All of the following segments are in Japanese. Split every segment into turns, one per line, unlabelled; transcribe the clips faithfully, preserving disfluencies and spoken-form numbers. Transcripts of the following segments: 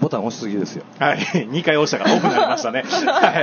ボタン押しすぎですよ。
はい。にかい押したから多くなりましたね。はい。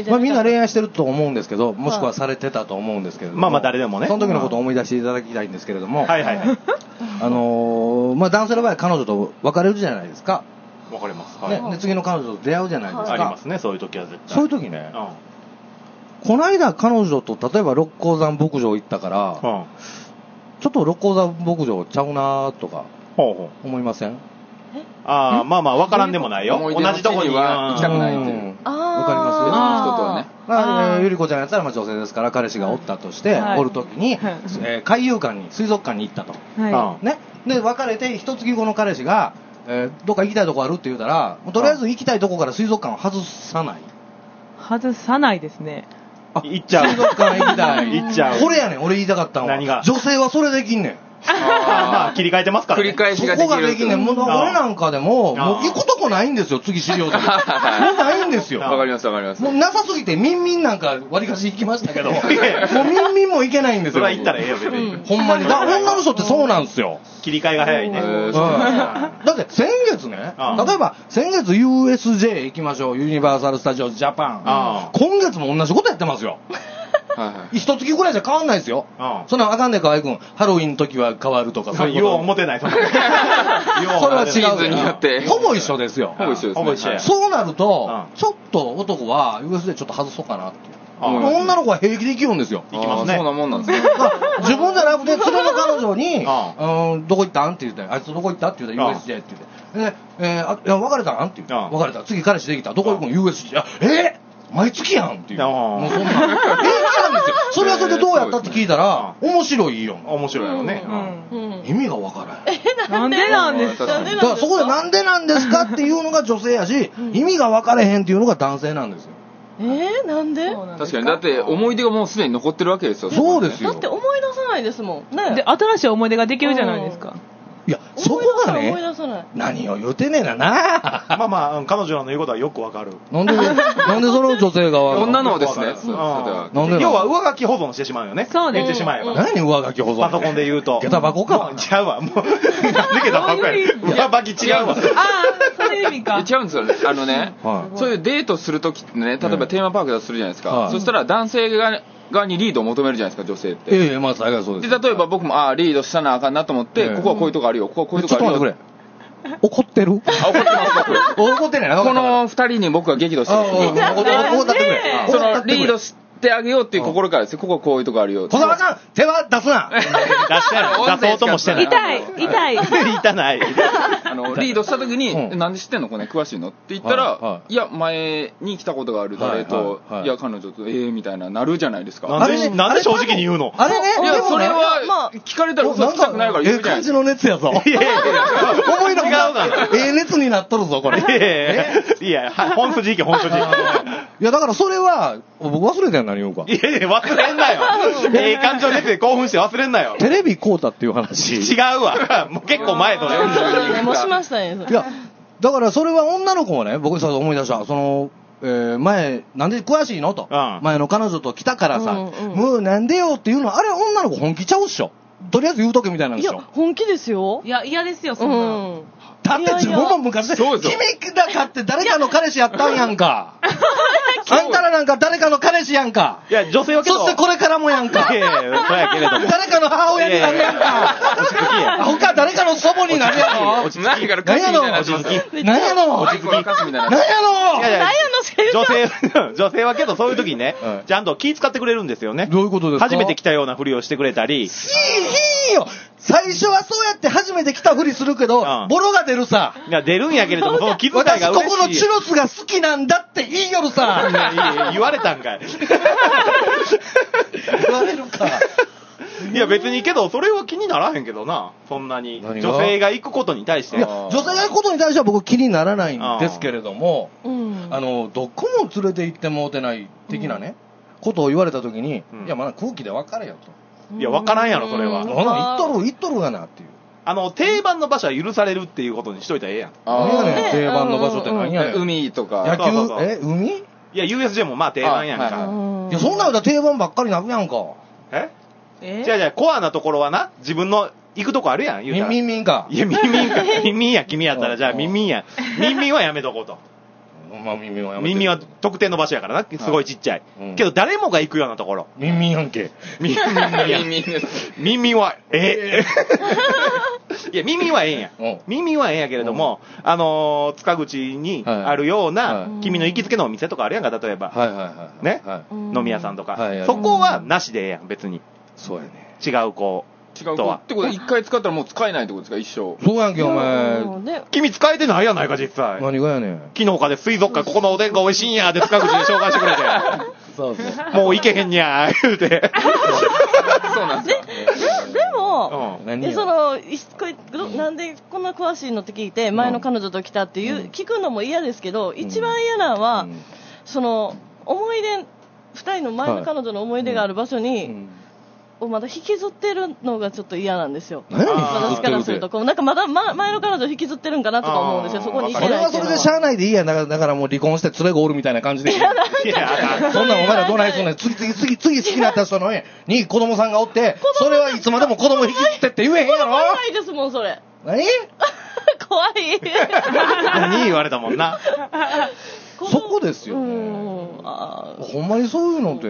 まあみんな恋愛してると思うんですけど、もしくはされてたと思うんですけれども。
まあまあ誰でもね。
その時のことを思い出していただきたいんですけれども。
はいはいはい。
あのー、まあ男性の場合は彼女と別れるじゃないですか。
別れます。はい。
ね、で次の彼女と出会うじゃないですか。
ありますね、そういう時は絶対。
そういう時ね。
うん。
この間彼女と例えば六甲山牧場行ったから、うん、ちょっと六甲山牧場ちゃうなとか思いません？
ああ、まあまあ分からんでもないよ。同じとこには
行きたくないっていう。
わかりますよ。
人とはね。
まあ、ゆり子ちゃんやったらまあ女性ですから彼氏がおったとして、はい、おるときに、はい、えー、海遊館に水族館に行ったと、はい、ね、で別れて一月後の彼氏が、えー、どっか行きたいとこあるって言うたら、とりあえず行きたいとこから水族館を外さない。
外さないですね。
あ、行っちゃう。
水族館行きたい。
行っちゃう。
これやねん、俺言いたかったのは。
何が？
女性はそれできんねん。
あまあ切り替えてますから、ね、
繰り返しができる。
そこができんねん。もう俺なんかでも、もう行くとこないんですよ、次資料で。もうないんですよ。
わかりますわかります。
もうなさすぎて、ミンミンなんか割りかし行きましたけど、もうミンミンも行けないんですよ。
それは行ったらええよ、別に。
ほんまに。だ女の人ってそうなんですよ。
切り替えが早いね。うん、
だって先月ね、例えば先月 ユーエスジェー 行きましょう、ユニバーサル・スタジオ・ジャパン。今月も同じことやってますよ。一月ぐらいじゃ変わんないですよ。そんなんあかんねん、河合くん。ハロウィンの時は変わるとか。
そういうこと。よう思てない。それ
は違う。
シーズンによって。
ほぼ一緒ですよ。
ほぼ一緒ですね。ほぼ一緒や。
そうなると、ちょっと男は ユーエスジェー ちょっと外そうかなっていう。女の子は平気で行きよんですよ。
行きますね。
そうなもんなんですね。
自分じゃなくて、連れの彼女に、うん、どこ行ったんって言って、あいつどこ行ったって言ったら ユーエスジェー って言って。で、えー、あ、いや、別れたんって言って。別れた。次彼氏できた。どこ行くの ユーエスジェー。えー毎月やんっていう。もうそんな。平気なんですよ。それはそれでどうやったって聞いたら、面白いよ。
面白いよね。
意味がわからない。
え、なんでなんですか？だ
からそこでなんでなんですかっていうのが女性やし、意味が分かれへんっていうのが男性なんですよ。
えー、なんで？
確かに。だって思い出がもうすでに残ってるわけですよ。
そうですよ。
だって思い出さないですもん。ね。
で、新しい思い出ができるじゃないですか。
いや、そこがね、何を言うてんねんなな。
まあまあ、彼女の言うことはよくわかる。
なんで、なんでその女性が
女のですね。
なんで要は上書き保存してしまうよね。
そうです。
言ってしまえば。
何上書き保存？
パソコンで言うと。
下駄箱か。
違うわ。もう、なんで下駄箱や。上書き違うわ。
ああ、そういう意味か。
違うんですよ。あのね、そういうデートするときってね、例えばテーマパークだとするじゃないですか。そしたら男性が、側にリードを求めるじゃないですか、女性って。
ええ、まあ、大概そうです。
で、例えば僕も、ああ、リードしたなあかんなと思って、えー、ここはこういうとこあるよ、ここはこういうとこあるよ。
ちょっと待ってくれ。怒ってる？
あ、怒ってます、
僕。怒ってないな。
この二人に僕は激怒してる。
怒ってくれ。
その、リードしてあげようっていう心からですよ。ここはこういうとこあるよ。
小沢さん、手は出すな。
出してない。出そうともしてない。
痛い、痛い。
痛ない。
あの、リードした時に、なんで知ってんのこれ詳しいのって言ったら、いや、前に来たことがある誰と、いや、彼女と、ええみたいな、なるじゃないですか。
なんで、なんで正直に言うの？
あれね、
いや、それは、聞かれたら嘘つきたくないから言うじゃない。
ええ感じの熱やぞ。いやいやいや、思いの違うが。ええ熱になっとるぞ、これ。
いやいや、本筋いけ、本筋。い
や、だからそれは、僕忘れたよ、何言うか。
いやいや、忘れんなよ。ええ感情熱で興奮して忘れんなよ。
テレビ買うたっていう話。
違うわ。もう結構前とね。
もしましたね。
いや、だからそれは女の子もね、僕さ、思い出した。その、えー、前、なんで詳しいのと。うん、前の彼女と来たからさ、うんうん、もうなんでよっていうのは、あれ女の子本気ちゃうっしょ。とりあえず言うとけみたいなんでしょ。
いや、本気ですよ。
いや、嫌ですよ、そんな。うん
だって自分も昔で、君だかって誰かの彼氏やったんやんか。あんたらなんか誰かの彼氏やんか。
いや、女性はけど。
そしてこれからもやんか。
いやいや、そうやけれども。
誰かの母親になるやんか。他誰かの祖母になるやろ。
落ち着き。何やの何やの
何やの
何やの
女性、女性はけどそういう時にね、ちゃんと気使ってくれるんですよね。
どういうことですか？
初めて来たようなふりをしてくれたり。
ひーひーよ。最初はそうやって初めて来たふりするけど、うん、ボロが出るさ。
いや、出るんやけれども、その気遣いが嬉しい。
私ここのチュロスが好きなんだって言いよるさ。
いやいやいや言われたんかい。
言われるか。
いや別にけど、それは気にならへんけどな。そんなに。女性が行くことに対して。
いや、女性が行くことに対しては僕気にならないんですけれども、うん、あの、どこも連れて行ってもうてない的なね、うん、ことを言われたときに、うん、いや、まだ空気で分かれよと。
いや、分からんやろ、それは。
ほな、言っとる、言っとるがなっていう。
あの、定番の場所は許されるっていうことにしといたらええやん。
何やねん、定番の場所って何やねん。
海とか。
野球、そうそうそう、え、海？い
や、ユーエスジェー もまあ定番やんか。はい
はい、いや、そんなんだ定番ばっかりなくやんか。
ええ違う違う、コアなところはな、自分の行くとこあるやん、言うたら。
ミンミンか。
いや、ミンミンか。ミンミンや、君やったら、じゃあミンミンや。ミンミンはやめとこうと。
まあ、ミンミンはやめて。
ミンミンは特定の場所やからな。すごいちっちゃい。けど誰もが行くようなところ。
ミンミンやんけ。
ミンミンや。
ミンミンです。
ミンミンは、えいや、ミンミンはええんや。ミンミンはええんやけれども、あの、塚口にあるような、君の行きつけのお店とかあるやんか、例えば。
はいはいはい。
ね。飲み屋さんとか。そこはなしでええやん、別に。
そうやね。
違うこう。
違うとは。ってことは一回使ったらもう使えないってことですか、一生。
そうやんけ、お前。
君使えてないやないか、実際。
何がやねん。
昨日かで水族館、ここのおでんが美味しいんや、で塚口に紹介してくれて。
そうそう。
もう行けへんにゃ、言うて。
そうなんです
ででも、えそのいこれなんでこんな詳しいのって聞いて、前の彼女と来たっていう、聞くのも嫌ですけど、一番嫌なのは、その思い出、二人の前の彼女の思い出がある場所に、をまだ引きずってるのがちょっと嫌なんですよ。私からすると、こうなんかまだ、ま、前の彼女引きずってるんかなとか思うんですよ、そこに行けないっていうのは。
それはそれでしゃあないでいいやん。だから、だからもう離婚して連れがおるみたいな感じで。いや、そんなんお前らどないすんねん。次、次、次、次好きになった人のに子供さんがおって、それはいつまでも子供引きずってって言えへんやろ。
怖いですもん、それ。
何
怖い。
何言われたもんな。
そこですよ、ね。ほんまにそういうのって。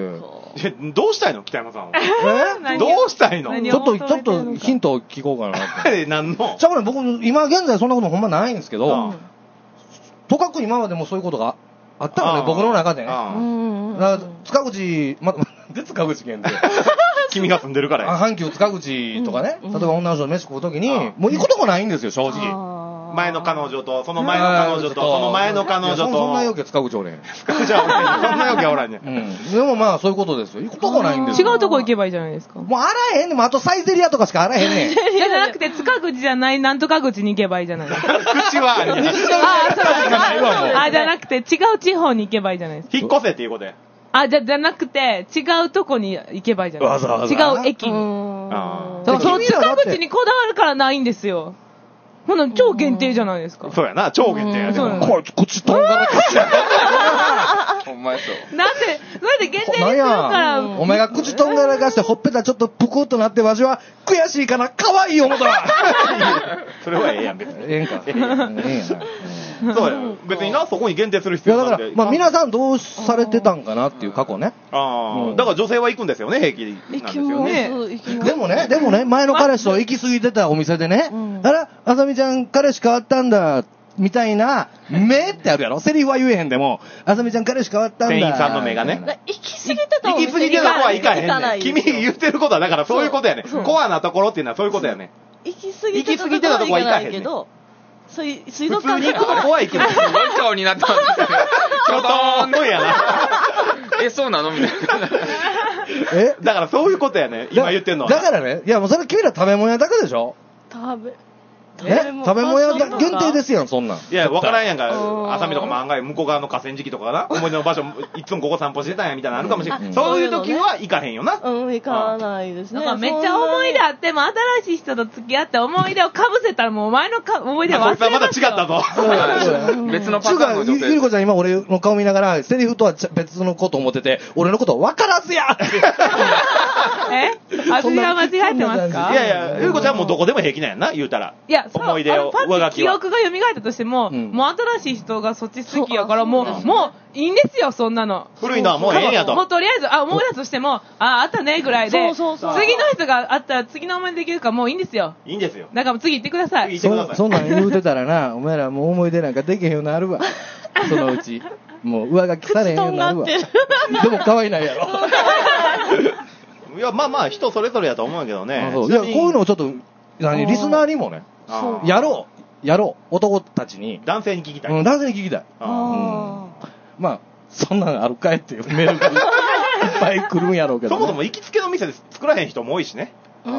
どうしたいの北山さんは。
え
どうしたいの
ちょっと、ちょっとヒントを聞こうかなって。
何の
じゃあね、僕、今現在そんなことほんまないんですけど、とかく今までもそういうことがあったのね、僕の中でね。塚口、ま、なんで塚口県で。
君が住んでるからや。
阪急塚口とかね、例えば女の人と飯食うときに、もう行くとこないんですよ、正直。
前の彼女と、その前の彼女と、その前の彼女と。
そんなよけ塚口おれん。
塚口はおれん。そんなよけおらんね。
でもまあそういうことですよ。行くとこないんですよ。
違うとこ行けばいいじゃないですか。
もうあらへんねん。あとサイゼリアとかしかあらへんねん。
じゃなくて、塚口じゃない、なんとか口に行けばいいじゃないですか。
口はあります。
あ、そうあ、じゃなくて、違う地方に行けばいいじゃないですか。
引っ越せっていうことで。
あ、じゃ、じゃなくて、違うとこに行けばいいじゃないですか。
わざわざ
違う駅に。
あ
その塚口にこだわるからないんですよ。ほな、超限定じゃないですか。
そうやな、超限定やね。
こいつ、口とんがらかしや。
ほんまやそう。
なんで、なんで限定にするから。
お前が口とんがらかしてほっぺたちょっとぷくっとなってわしは悔しいかな、可愛い思ったわ。
それはええやん、別に。
ええんか。ええやな。
そうや。別にな、そこに限定する必要なんで。
いやだから、まあ皆さんどうされてたんかなっていう過去ね。
ああ。だから女性は行くんですよね、平気なんですよね。
でもね、でもね、前の彼氏と行き過ぎてたお店でね、あら、あさみちゃん彼氏変わったんだ、みたいな、目ってあるやろ。セリフは言えへんでも、あさみちゃん彼氏変わったんだ。
店員さんの目がね。
行き過ぎてた
行き過ぎてたとこは行かへんねん。君言ってることは、だからそういうことやねん。コアなところっていうのはそういうことやねん。
行き過ぎてたとこは行かへんけど、そういう水族館
に行くとこは行くの。
すごい顔になってますね。
ちょっとーんのやな。
え、そうなのみたいな。
え
だからそういうことやね。今言ってんのは。
だからね、いやもうそれ君ら食べ物屋だけでしょ
食べ、
え食べ物屋限定ですやん、そんなん。
いや、わからんやんか。浅見とかも案外、向こう側の河川敷とかかな。思い出の場所、いつもここ散歩してたんや、みたいなのあるかもしれん。そういう時は行かへんよな。
うん、行かないですね。
なんかめっちゃ思い出あっても、新しい人と付き合って思い出をかぶせたらもうお前のか思い出忘れますよ。
また違ったぞ。
別のパターンの女性。
ゆりこちゃん今俺の顔見ながら、セリフとは別のこと思ってて、俺のこと分からずや
え私が間違えてますか？
いやいや、ゆりこちゃんもどこでも平気なんやな、言うたら。
いや、
思い出を、
上書きは。記憶が蘇ったとしても、もう新しい人がそっち好きやから、もう、もういいんですよ、そんなの。
古いのはもうええんやと。
もうとりあえず、あ、思い出すとしても、あ、あったね、ぐらいで、次の人があったら次の思い出できるからもういいんですよ。
いいんですよ。
だからもう次行ってください。
そそんなん言うてたらな、お前らもう思い出なんかできへんようになるわ。そのうち。もう上書きされへんようになるわ。でも可愛いないやろ。
いや、まあまあ、人それぞれやと思うけどね。
いや、こういうのをちょっと、何、リスナーにもね、やろう。やろう。男たちに。
男性に聞きたい。
うん、男性に聞きたい。うん。まあ、そんなのあるかいっていうメールがいっぱい来るんやろうけど。
そもそも行きつけの店で作らへん人も多いしね。
うん。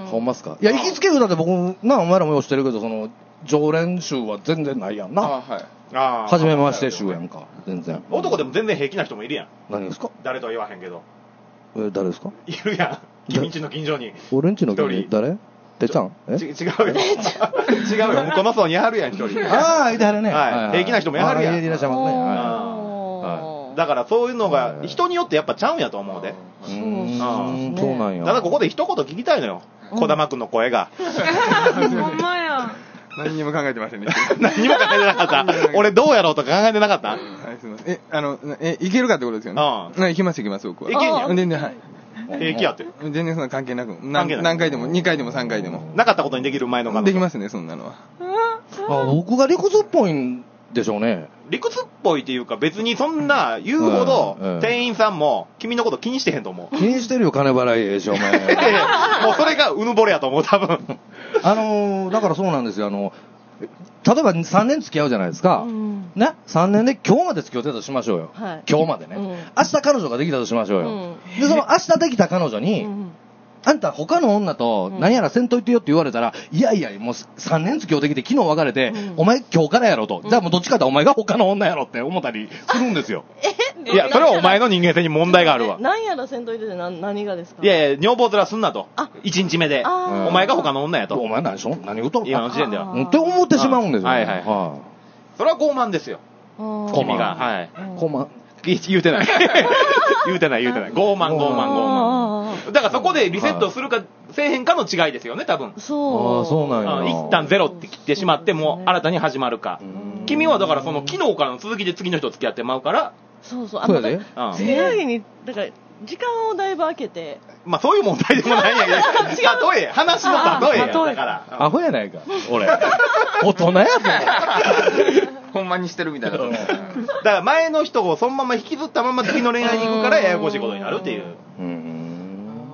ほんますか。いや、行きつけるだって僕、な、お前らもようしてるけど、その、常連集は全然ないやんな。
あ、はい。
ああ。
初めまして集やんか。全然。
男でも全然平気な人もいるやん。
何ですか？
誰とは言わへんけど。
え、誰ですか？
いるやん。君んちの近所に。
俺んちの近所に誰？てっちゃん？え？
違うよ。違うよ。向こうの層にやはるやん、一人。
ああ、いてはるね。
はい。平気な人もやはるやん。
いらっしゃいますね。
は
だからそういうのが人によってやっぱちゃうんやと思うで。
そうなんや。
ただここで一言聞きたいのよ。児玉くんの声が。
ほんまや。
何にも考えてませんでした。
何にも考えてなかった。俺どうやろうとか考えてなかった。
すみません。え、あの、え、いけるかってことですよね。うん。行きます行きます、僕は。
いけんやん。
全然、はい。
平気やって。
全然そんな関係なく。何回でも、にかいでもさんかいでも。
なかったことにできる前の彼女。
できますね、そんなのは。
僕が理屈っぽいんでしょうね。
理屈っぽいっていうか別にそんな言うほど店員さんも君のこと気にしてへんと思う。
気にしてるよ、金払いでしょ、お前。
もうそれがうぬぼれやと思う、多分。
あのー、だからそうなんですよ。あの、例えばさんねん付き合うじゃないですか。うん、ね。さんねんで今日まで付き合ってたとしましょうよ。はい、今日までね、うん。明日彼女ができたとしましょうよ。うん、で、その明日できた彼女に、うんあんた他の女と何やらせんといてよって言われたら、うん、いやいや、もうさんねん付き合うてきて昨日別れて、うん、お前今日からやろと。じゃあもうどっちかってお前が他の女やろって思ったりするんですよ。
いや、それはお前の人間性に問題があるわ。
何やらせんといてて何何がですか。
いやいや、女房面すんなと。いちにちめで。お前が他の女やと。
お前何しょ何言うとる
今の時点では。
って思ってしまうんですよ。
はいはい。それは傲慢ですよ。君が。はい。
傲慢。
言うてない。言うてない言うてない。傲慢傲慢傲慢。だからそこでリセットするかせえへんかの違いですよね、多分。
そう。
そうなんや。
一旦ゼロって切ってしまっても新たに始まるか。君はだからその昨日からの続きで次の人付き合ってまうから。
そうそう。あのね。次の日にだから時間をだいぶ空けて。
まあそういう問題でもないんやけど。例え話の例えやだから。
アホやないか。俺。大人やぞ。
ほんまにしてるみたいな。だ
から前の人をそのまま引きずったまま次の恋愛に行くからややこしいことになるっていう。うん。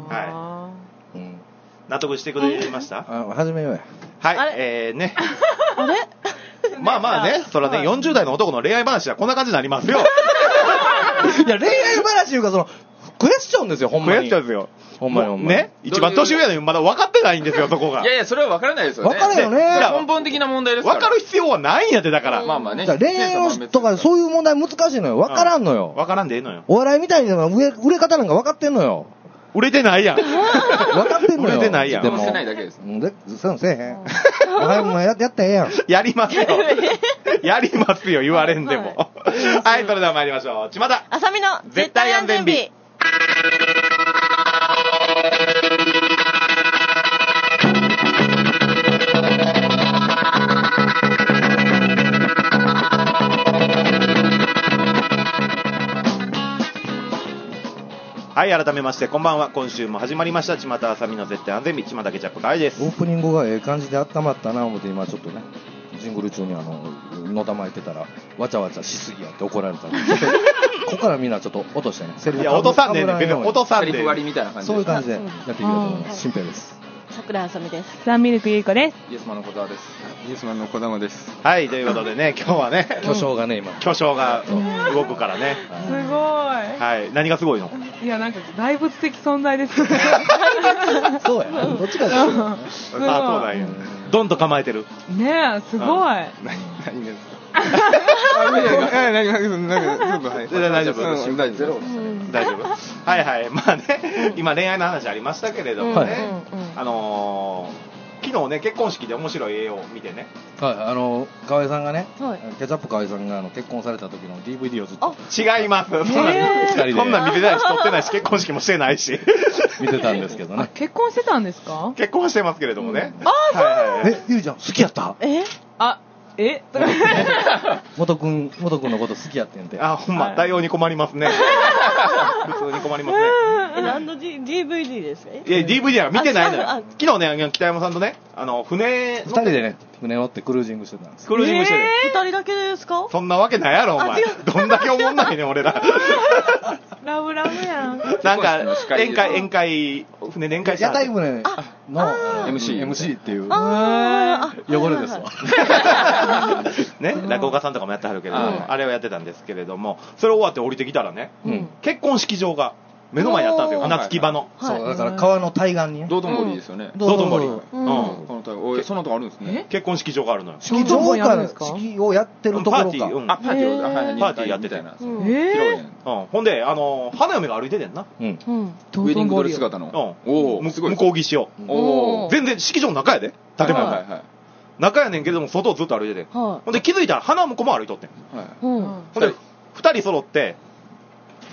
はい。納得してくれました？
あ、始めようや。
はい。えーね。
あれ？
まあまあね、それはね、よんじゅう代の男の恋愛話はこんな感じになりますよ。
いや、恋愛話いうか、その、クエスチョンですよ、ほんまに。
クエスチョンですよ。
ほんまにほんまに。
ね、一番年上やのにまだ分かってないんですよ、そこが。
いやいや、それは分からないですよね。
分かるよね。
根本的な問題ですから。
分かる必要はないんやって、だから。
まあまあね。
恋愛とかそういう問題難しいのよ。分からんのよ。
分からんでええのよ。
お笑いみたいに売れ、売れ方なんか分かってんのよ。
売れてないやん。
分かってんのよ。
売れてないやん。
でも。してないだけです。
で、そういうのせえへん。お前もやってええやん。
やりますよ。やりますよ、言われんでも。はい、それでは参りましょう。ちまた。
あさみの絶対安全日。
はい、改めましてこんばんは。今週も始まりましたちまたあさみの絶対安全日、ちまたケチャップかいです。
オープニングがええ感じで温まったな思って今ちょっとねジングル中にあののたまえてたらわちゃわちゃしすぎやって怒られたんでここからみんなちょっと落としてねセリフ
いや落とさんでね別に落とさんで
セリフ割りみたいな感じで
そういう感じでやっていきたいと思います。新平です。
桜あさみです。
サンミルクゆいこです。
イエスマンの小沢です。イエスマンの小玉です。
はい、ということでね、今日はね、
巨匠がね、今。
巨匠が動くからね。
すごい。
はい、何がすごいの？
いや、なんか大仏的存在です。
そうや。どっちかです。あ、
そうなんや。ドンと構えてる。
ねえ、すごい。
何、何ですか？大丈夫
大丈夫はいはい。まあね、今恋愛の話ありましたけれどもね、あのー、昨日ね結婚式で面白い絵を見てね、
はい、あの河合さんがね、はい、ケチャップ河合さんがあの結婚された時の ディーブイディー をずっと
違います。そんなそんな見てないし撮ってないし結婚式もしてないし
見てたんですけどね。
結婚してたんですか？
結婚してますけれどもね。
ああ、はい
はい、え、ゆうちゃん好きやった？
え？
あ。え
元くん、元くんのこと好きやってんて。
あ、ほんま、対応に困りますね。普通に困りますね。
え、何の ディーブイディー ですか？
いや、ディーブイディー は見てないのよ。昨日ね、北山さんとね、あの、船、
二人でね、船乗ってクルージングしてたんです。
クルージングしてる。
二人だけですか？
そんなわけないやろ、お前。どんだけ思んないねん、俺ら。
ラブラブやん。
なんか、宴会、宴会、船で宴会した。
屋台船の エムシー、エムシー っていう。汚れですわ。
ね、落語家さんとかもやってはるけれども、あれをやってたんですけれども、それ終わって降りてきたらね、結婚式場が目の前にあったんですよ、船着き場の。
そう、だから川の対岸にね。
道頓堀ですよね。
道頓堀。うん。
そんなとこあるんですね。
結婚式場があるのよ。
式場か式をやってるところか。
パーティー、
あ、パーティ
ー、パーティーやってたよな。
披露宴。
うん。ほんで、あの、花嫁が歩いててんな。
うん。ウェディングドレス姿の。
うん。おお、向こう岸を。おお。全然式場の中やで。建物。はいはい。中やねんけれども、外をずっと歩いてて。ほんで気づいたら花婿も歩いとってん。ほんで、二人揃って、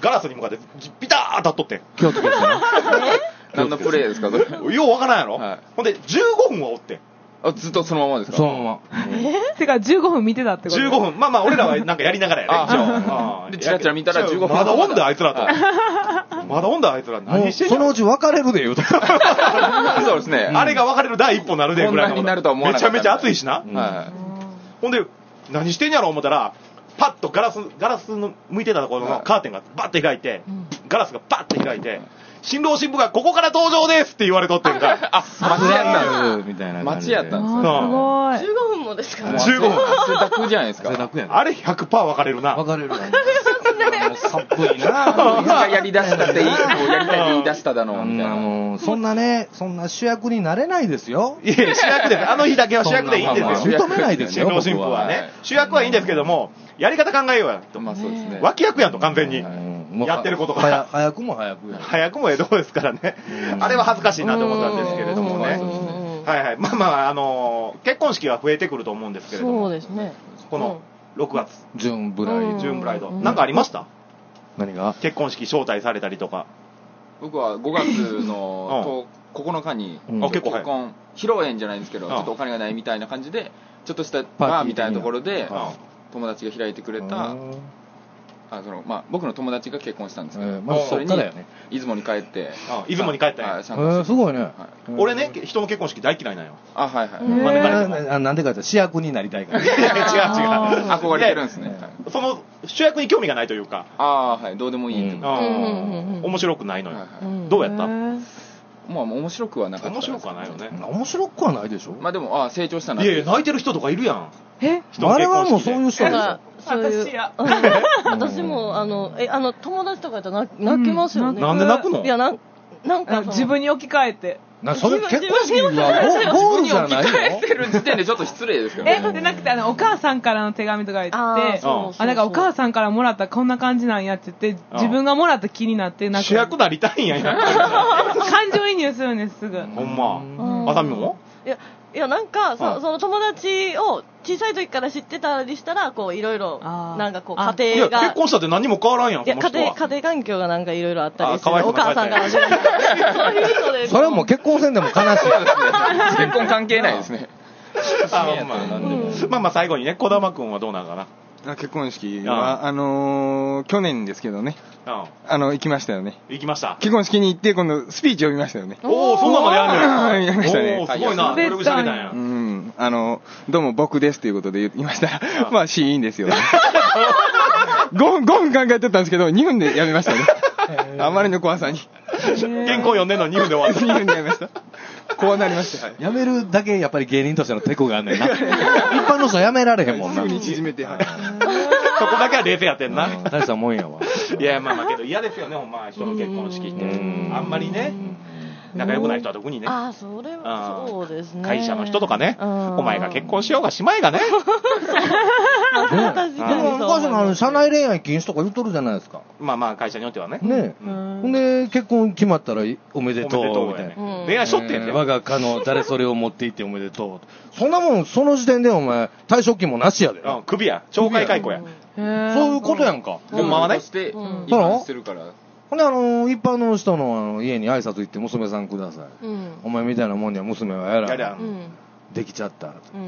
ガラスに向かってピター当たっとって。
気をつけてね。
何のプレイですかそれ。
ようわからんやろ、はい、ほんでじゅうごふんはおって。
あ、ずっとそのままですか？
そのまま。
えー、てかじゅうごふん見てたってこと？
じゅうごふん。まあまあ俺らはなんかやりながらやね。
ああで、チラチラ見たらじゅうごふん。
まだおんだあいつらと。まだおんだあいつら。何してんの？
そのうち別れるで言うと。
そうですね。
あれが別れる第一歩なるでぐらいの。
こんなになるとは思わなかった。
めちゃめちゃ熱いしな。
はい。
ほんで、何してんやろ思ったら、パッとガラス、ガラスの向いてたところのカーテンがバッと開いて、ガラスがバッと開いて、新郎新婦がここから登場ですって言われとってんか。
あ、待ちやったんですみたいな。待ちやったんです
か。
じゅうごふんもですか？
じゅうごふん。
汗だくじゃないですか。
汗だくやね。
あれ ひゃくパーセント 分かれるな。
分かれるな。さっぷりな。
やり出したっていい、やりたい言い出しただのみたいな。
もうそんなね、そんな主役になれないですよ。
いや主役です。あの日だけは主役でいいんですよ。
認めないですよ。
新郎新婦はね。主役はいいんですけども、やり方考えようやと。
まあそうですね。
脇役やんと完全に。やってることが
早くも早くや
早くもええとこですからね。あれは恥ずかしいなと思ったんですけれどもね。はいはい。まあまあ、あの、結婚式は増えてくると思うんですけれども。
そうですね。
このろくがつ。
ジューンブライド。
ジューンブライド。なんかありました？
何が？
結婚式招待されたりとか。
僕はごがつのここのかに結婚、披露宴じゃないんですけど、ちょっとお金がないみたいな感じで、ちょっとしたバーみたいなところで、友達が開いてくれた、あそのまあ、僕の友達が結婚したんですけど、まあ、それに出雲に帰って
出雲に帰ったんや、
えー、すごいね、はい、
俺ね人の結婚式大嫌いなんよ。
あはいはい、
まあ、なんでかって主役になりたいから違う違
う
憧れてるんですね、はい、
その主役に興味がないというか、
ああはいどうでもいいってこと、
うん、面白くないのよ、はいはい、どうやった？
まあ面白くはなかった。
面白くはないよね。
面白くはないでしょ。
まあでもあ成長したな。
いやいや泣いてる人とかいるやん。
え？
あれはもうそういう人でしょ。
そういう私や。私もあのえあの友達とかやったら泣きますよね。
なんで泣くの？
いやなんなんか
自分に置き換えて。
なそれ結婚式はゴールじゃないの？
返ってる時点でちょっと失礼ですけどね。
えでなくてあのお母さんからの手紙とか言って、あなんかお母さんからもらったこんな感じなんやって言って自分がもらった気になってなんか
主役なりたいんやや。
感情移入するんですすぐ。
ほんま。あさみも？
いやいやなんかそその友達を小さい時から知ってたりしたらこういろいろなんかこう家庭が
結婚したって何も変わらんやん。
いや家庭家庭環境がなんかいろいろあったりしてお母さんからそういう人で
それはもう結婚せんでも悲しいですね。
結婚関係ないですね。
あまあまあまあ最後にね児玉君はどうなんかな。
結婚式はあの去年ですけどね、あの行きましたよね。
行きました。
結婚式に行って今度スピーチを見ましたよね。
おおそんなまでやる
の？やりましたね。
おおすごいな。
どれぐらい喋ったん
や。うんあのどうも僕ですということで言いましたらまあシーンですよね。ごふん考えてたんですけどにふんでやめましたね。あまりの怖さに。
原稿読んでんのにふんで終わった。
にふんでやめました。こうなりました。
やめるだけやっぱり芸人としてのテクがあんねんな。一般の人やめられへんもんな。
すぐに縮めて。
そこだけは冷静やってんな。
大したもんやわ。
いやまあまあけど嫌ですよねほんま人の結婚式ってあんまりね仲良くない人は特にね。
ああそれはそうですね。
会社の人とかねお前が結婚しようがしまいがね。
確かにそう。
昔の社内恋愛禁止とか言っとるじゃないですか。
まあまあ会社によってはね。
ねえ。ほんで結婚決まったらおめでとうみたいな。
恋愛しとってんね。
我が家の誰それを持って行っておめでとう。そんなもんその時点でお前退職金もなしやで。
首や懲戒解雇や。
そういうことやんか。
ほんまはね。
して違反してるから。
ほんであの一般の人のあの家に挨拶行って娘さんください。お前みたいなもんには娘はやらん。できちゃった、うん、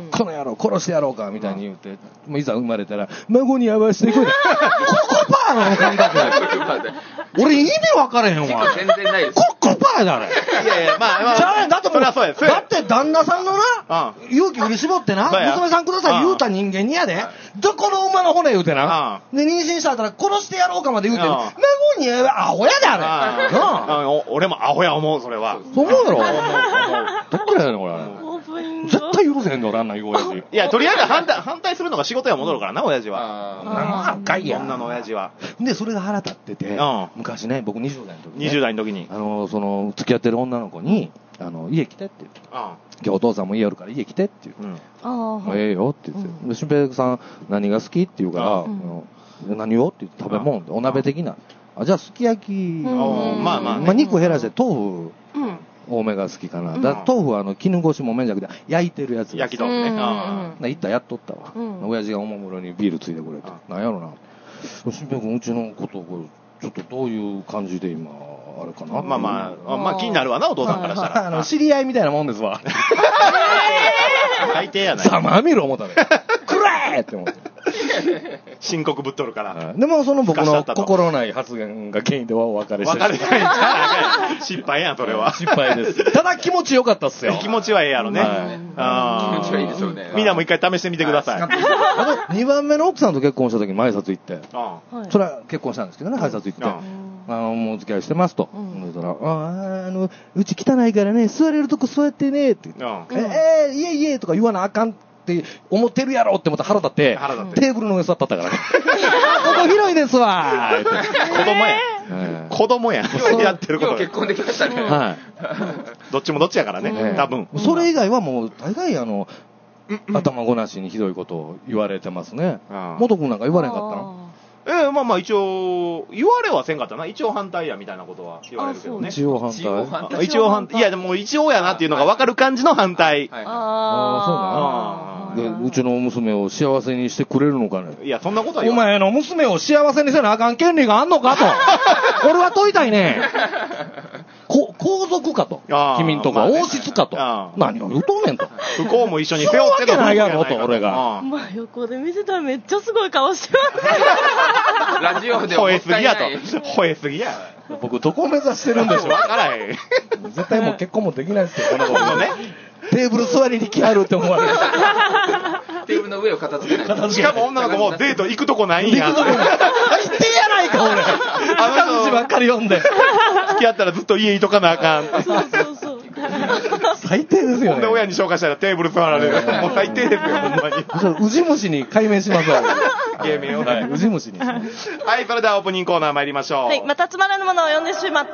この野郎殺してやろうかみたいに言って、うん、もういざ生まれたら孫に合わせてくれココパーの感覚俺意味分からへんわ
全然ないです
ココパーだあれい
やいやまあまあ
じゃあだって
それはそうです
だって旦那さんのな、うん、勇気振り絞ってな娘さんください言うた人間にやでどこの馬の骨言うてな、うん、で妊娠したら殺してやろうかまで言うて、うん、孫にアホやであれ、
うん、俺もアホや思うそれは
そう思うだろどっからやねんこれあれ絶対許せへんの俺あんな言う親父。
いやとりあえず反対反対するのが仕事や戻るからな親父は。
ああ赤いや
女の親父は。
でそれが腹立ってて、うん、昔ね僕にじゅう代の時、ね、
にじゅう代の時に
あのその付き合ってる女の子にあの家来てって言って、うん、今日お父さんも家おるから家来てって言って、うん、あええよって言って、うん、で俊平さん何が好きって言うから、うん、何をって言って食べ物ってお鍋的なあじゃあすき焼き、うん、まあまあ、ね、まあ肉減らして豆腐、うん多めが好きかな。だ豆腐はあの絹ごしも麺じゃなくて焼いてるやつ。
焼き豆腐ね。
ああ。いったやっとったわ。うん、親父がおもむろにビールついてくれて。なんやろな。新平君うちのことをちょっとどういう感じで今あれかな。
まあまあまあ気になるわなお父さんからしたら。
あの知り合いみたいなもんですわ。
最低やな。
ざまあみろ思ったね。くれーって思って。
深刻ぶっとるから。
でもその僕の心ない発言が原因でお別れして。
別れたいんじゃない。失敗やんそれは。
失敗です。ただ気持ちよかったっすよ。
気持ちはええやろね。
気持ちはいいでしょうね。
みんなも一回試してみてください。
あとにばんめの奥さんと結婚した時に挨拶行って、それは結婚したんですけどね、挨拶行って、あのもうお付き合いしてますと。言ったら、あのうち汚いからね、座れるとこ座ってねって言って、ええいえいえとか言わなあかんって思ってるやろって思ったら腹立ってテーブルの上座ったったからね。ここ広いですわーって。
子供や。子供やん。やってること。
結婚できましたね。
はい。
どっちもどっちやからね。多分。
それ以外はもう大概あの頭ごなしにひどいことを言われてますね。元君なんか言われへんかったの？
ええまあまあ一応言われはせんかったな。一応反対やみたいなことは言われるけどね。
一応反対。
一応反対。いやでも一応やなっていうのが分かる感じの反対。
ああそうなの。うちの娘を幸せにしてくれるのかね。
いやそんなことは言
わない。お前の娘を幸せにせなあかん権利があんのかと。俺は問いたいね。こ皇族かと。君んとこは王室かと。何を言うとんねんと。
不幸も一緒に背負って
るないやろと俺が。
まあ横で見てたらめっちゃすごい顔してますね。
ラジオで
吠えすぎやと。吠えすぎや。
僕どこ目指してるんでしょう。
わからへん。
絶対もう結婚もできないですよ。このことね。テーブル座りに来はるって思われる。
テーブルの上を片付けない。
しかも女の子もデート行くとこないんや。
行くとこない。最低やないか俺。あの人ばっかり読んで。
付き合ったらずっと家いとかなあかん。
そうそうそう。
最低ですよね。
ほんで親に紹介したらテーブル座られる。もう最低ですよほんまに。
ウジ虫に改名しますわ。
芸名をね。
ウジ虫に。
はい、それではオープニングコーナー参りましょう。
はい、またつまらぬものを読んでしまった。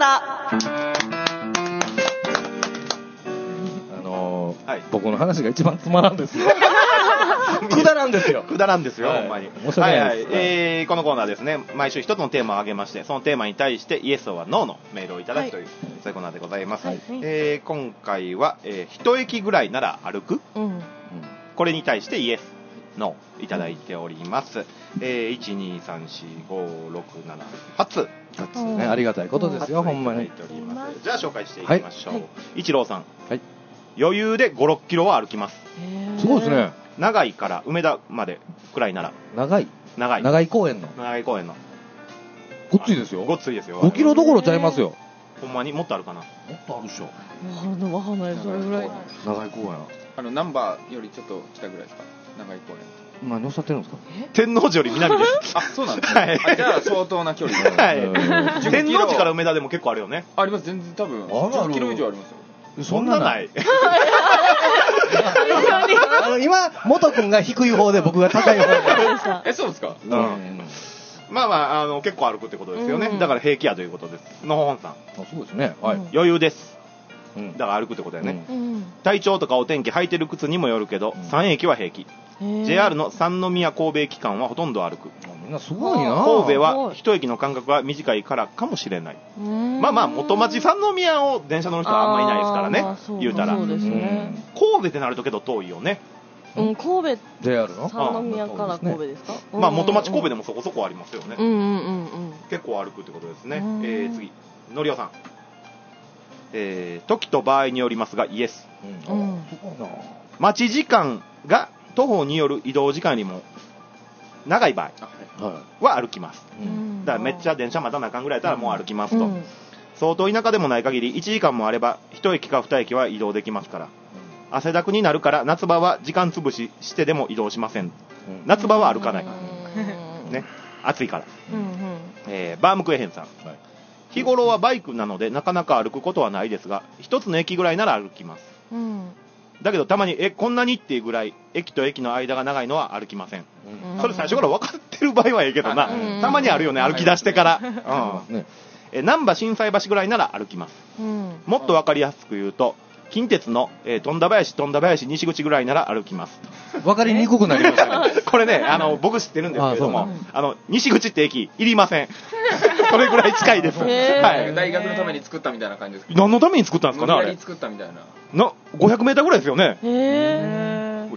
はい、僕の話が一番つまらんですよ。くだらんですよ。
くだらんですよ、はい、ほんまに。
申し訳ないです。
はいはい、えー、このコーナーですね、毎週一つのテーマを挙げまして、そのテーマに対してイエスはノーのメールをいただくという、はい、そういうコーナーでございます。はい、えー、今回は、えー、一駅ぐらいなら歩く、うん、これに対してイエス、ノーいただいております。うん、えー、いち、に、さん、よん、ご、ろく、なな、はつ。はつね、ありがたいことですよ、ほんまに。じゃあ紹介していきましょう。はい、一郎さん。はい。余裕でご、ろっキロは歩きます。
すごいですね。
長井から梅田までくらいなら。
長い
長い。
長井公園の。
長井公園の。
ごっついですよ。
ごっついですよ。
ごキロどころちゃいますよ。
ほんまにもっとあるかな。も
っとあるでしょ。
わかんない、それぐらい。
長井公園。
あの、ナンバーよりちょっと北ぐらいですか。長井公園。
何をさってるんですか。
天王寺より南です。
あ、そうなんですね。はい、じゃあ相当な距離で。
はい。天王寺から梅田でも結構あるよね。
あります、全然多分。じゅっキロ以上ありますよ。
そんなない。
あの今元君が低い方で僕が高い方で。
え、そうですか。
うん。まあまああの結構歩くってことですよね。だから平気やということです。のほほんさん。あ、
そうですね。はい。
余裕です。だから歩くってことだよね。体調とかお天気履いてる靴にもよるけど、さん駅は平気。ジェイアール の三宮神戸駅間はほとんど歩く。
みんなすごいな。
神戸は一駅の間隔が短いからかもしれない。まあまあ元町三宮を電車乗る人はあんまりいないですからね。言うたら。神戸ってなるとけど遠いよね。
うん、神戸
ジェイアール の
三宮から神戸ですか。
まあ元町神戸でもそこそこありますよね。
うんうんうんうん。
結構歩くってことですね。えー、次のりおさん。えー、時と場合によりますがイエス。待ち時間が徒歩による移動時間よりも長い場合は歩きます。だからめっちゃ電車待たなあかんぐらいだったらもう歩きますと。相当田舎でもない限りいちじかんもあればいち駅かに駅は移動できますから。汗だくになるから夏場は時間潰ししてでも移動しません。夏場は歩かない。ね、暑いから。えー、バームクエヘンさん。日頃はバイクなのでなかなか歩くことはないですが一つの駅ぐらいなら歩きます。だけどたまにえこんなにっていうぐらい駅と駅の間が長いのは歩きません。それ最初から分かってる場合はいいけどな、たまにあるよね歩き出してから。難波心斎橋ぐらいなら歩きます。もっと分かりやすく言うと近鉄の、えー、富田林富田林西口ぐらいなら歩きます。
分かりにくくなりましたね。
これねあの僕知ってるんですけれども、あの西口って駅いりません。それぐらい近いです。はい。
大学のために作ったみたいな感じですか。
何のために作ったんですかねあれ。
作ったみたいな。
なごひゃくメーターぐらいですよね。
へえ。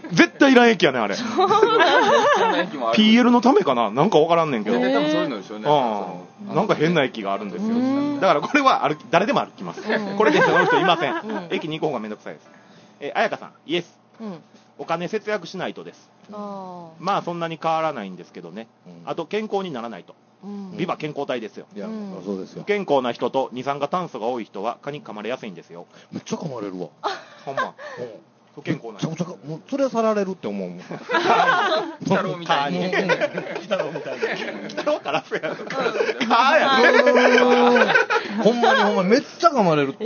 絶対いらん駅やねあれ。ピーエル のためかな、なんかわからんねんけど。
多分そういうのでしょうね。
うん、なんか変な駅があるんですよ。だからこれは歩き誰でも歩きます。これで乗る人いません。駅に行く方がめんどくさいです。えー、彩香さん、イエス。お金節約しないとです。まあそんなに変わらないんですけどね。あと健康にならないと。ビバ健康体ですよ。
いや、そうですよ。
不健康な人と二酸化炭素が多い人は蚊に噛まれやすいんですよ。
めっちゃ噛まれるわ。
ほんま。不健康な
人。もうそれはさられるって思うもん。
鬼太郎みたいに。
鬼太郎みたいに。鬼太郎からふやろ。蚊や
ね。ほんまにほんまめっちゃ噛まれるって。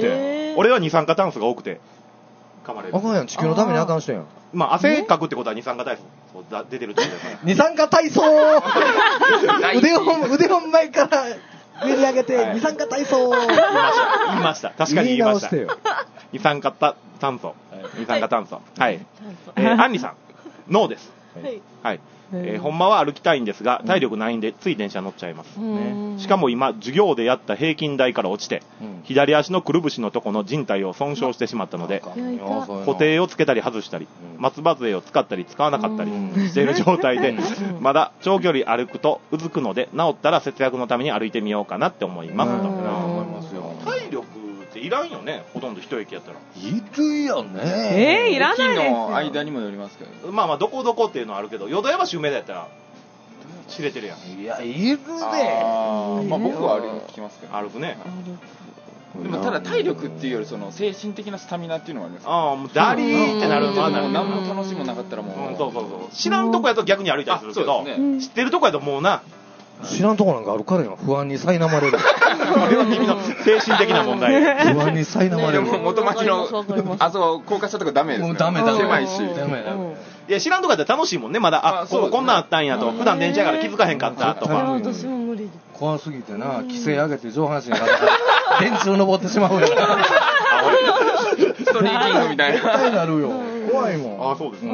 俺は二酸化炭素が多くて噛まれる。
あかんやん、地球のためにあかん人やん。
まあ汗かくってことは二酸化炭素出てるってことだから。
二酸化体操。腕を腕を前から上に上げて二酸化体操。言い
ました。確かに言いました。二酸化炭素。二酸化炭素。はい。えー、アンリさん、ノーです。はい。えー、ほんまは歩きたいんですが体力ないんでつい電車乗っちゃいます、ね、しかも今授業でやった平均台から落ちて、うん、左足のくるぶしのとこの靭帯を損傷してしまったので固定をつけたり外したり、うん、松葉杖を使ったり使わなかったりしている状態で、うん、まだ長距離歩くとうずくので治ったら節約のために歩いてみようかなって思いますと。
思いますよ。
体力っていらんよね、ほとんど一駅やったら。
いるよね。
えー、いらないですよ。
駅の間にもよりますけど。
まあまあどこどこっていうのはあるけど、淀屋橋梅田やったら知れてるやん。
いや、いるね。
あ、まあ僕は歩き聞きますけど。
歩くね。
でもただ体力っていうよりその精神的なスタミナっていうのがあります。
ああ、もうダリーってなるのはなる。
何も楽しみもなかったらもう、
うん、そうそうそう。知らんとこやと逆に歩いたりするけど、ね、知ってるとこやともうな。
知らんとこなんかあるからよ、不安に苛まれる。
これは君の精神的な問題。
不安に苛まれる。
でも元町のあそう高架下とかダメですね。
もうダメダメ。
狭いし。
ダメダメ。
いや知らんとこやったら楽しいもんね、まだ。あ、こここんなんあったんやと。普段電車やから気づかへんかったとか。
私も無理で。
怖すぎてな、規制上げて上半身が電柱登ってしまうよ。ス
トリーキングみたいな。
絶対なるよ。怖いもん。
あ、そうですか。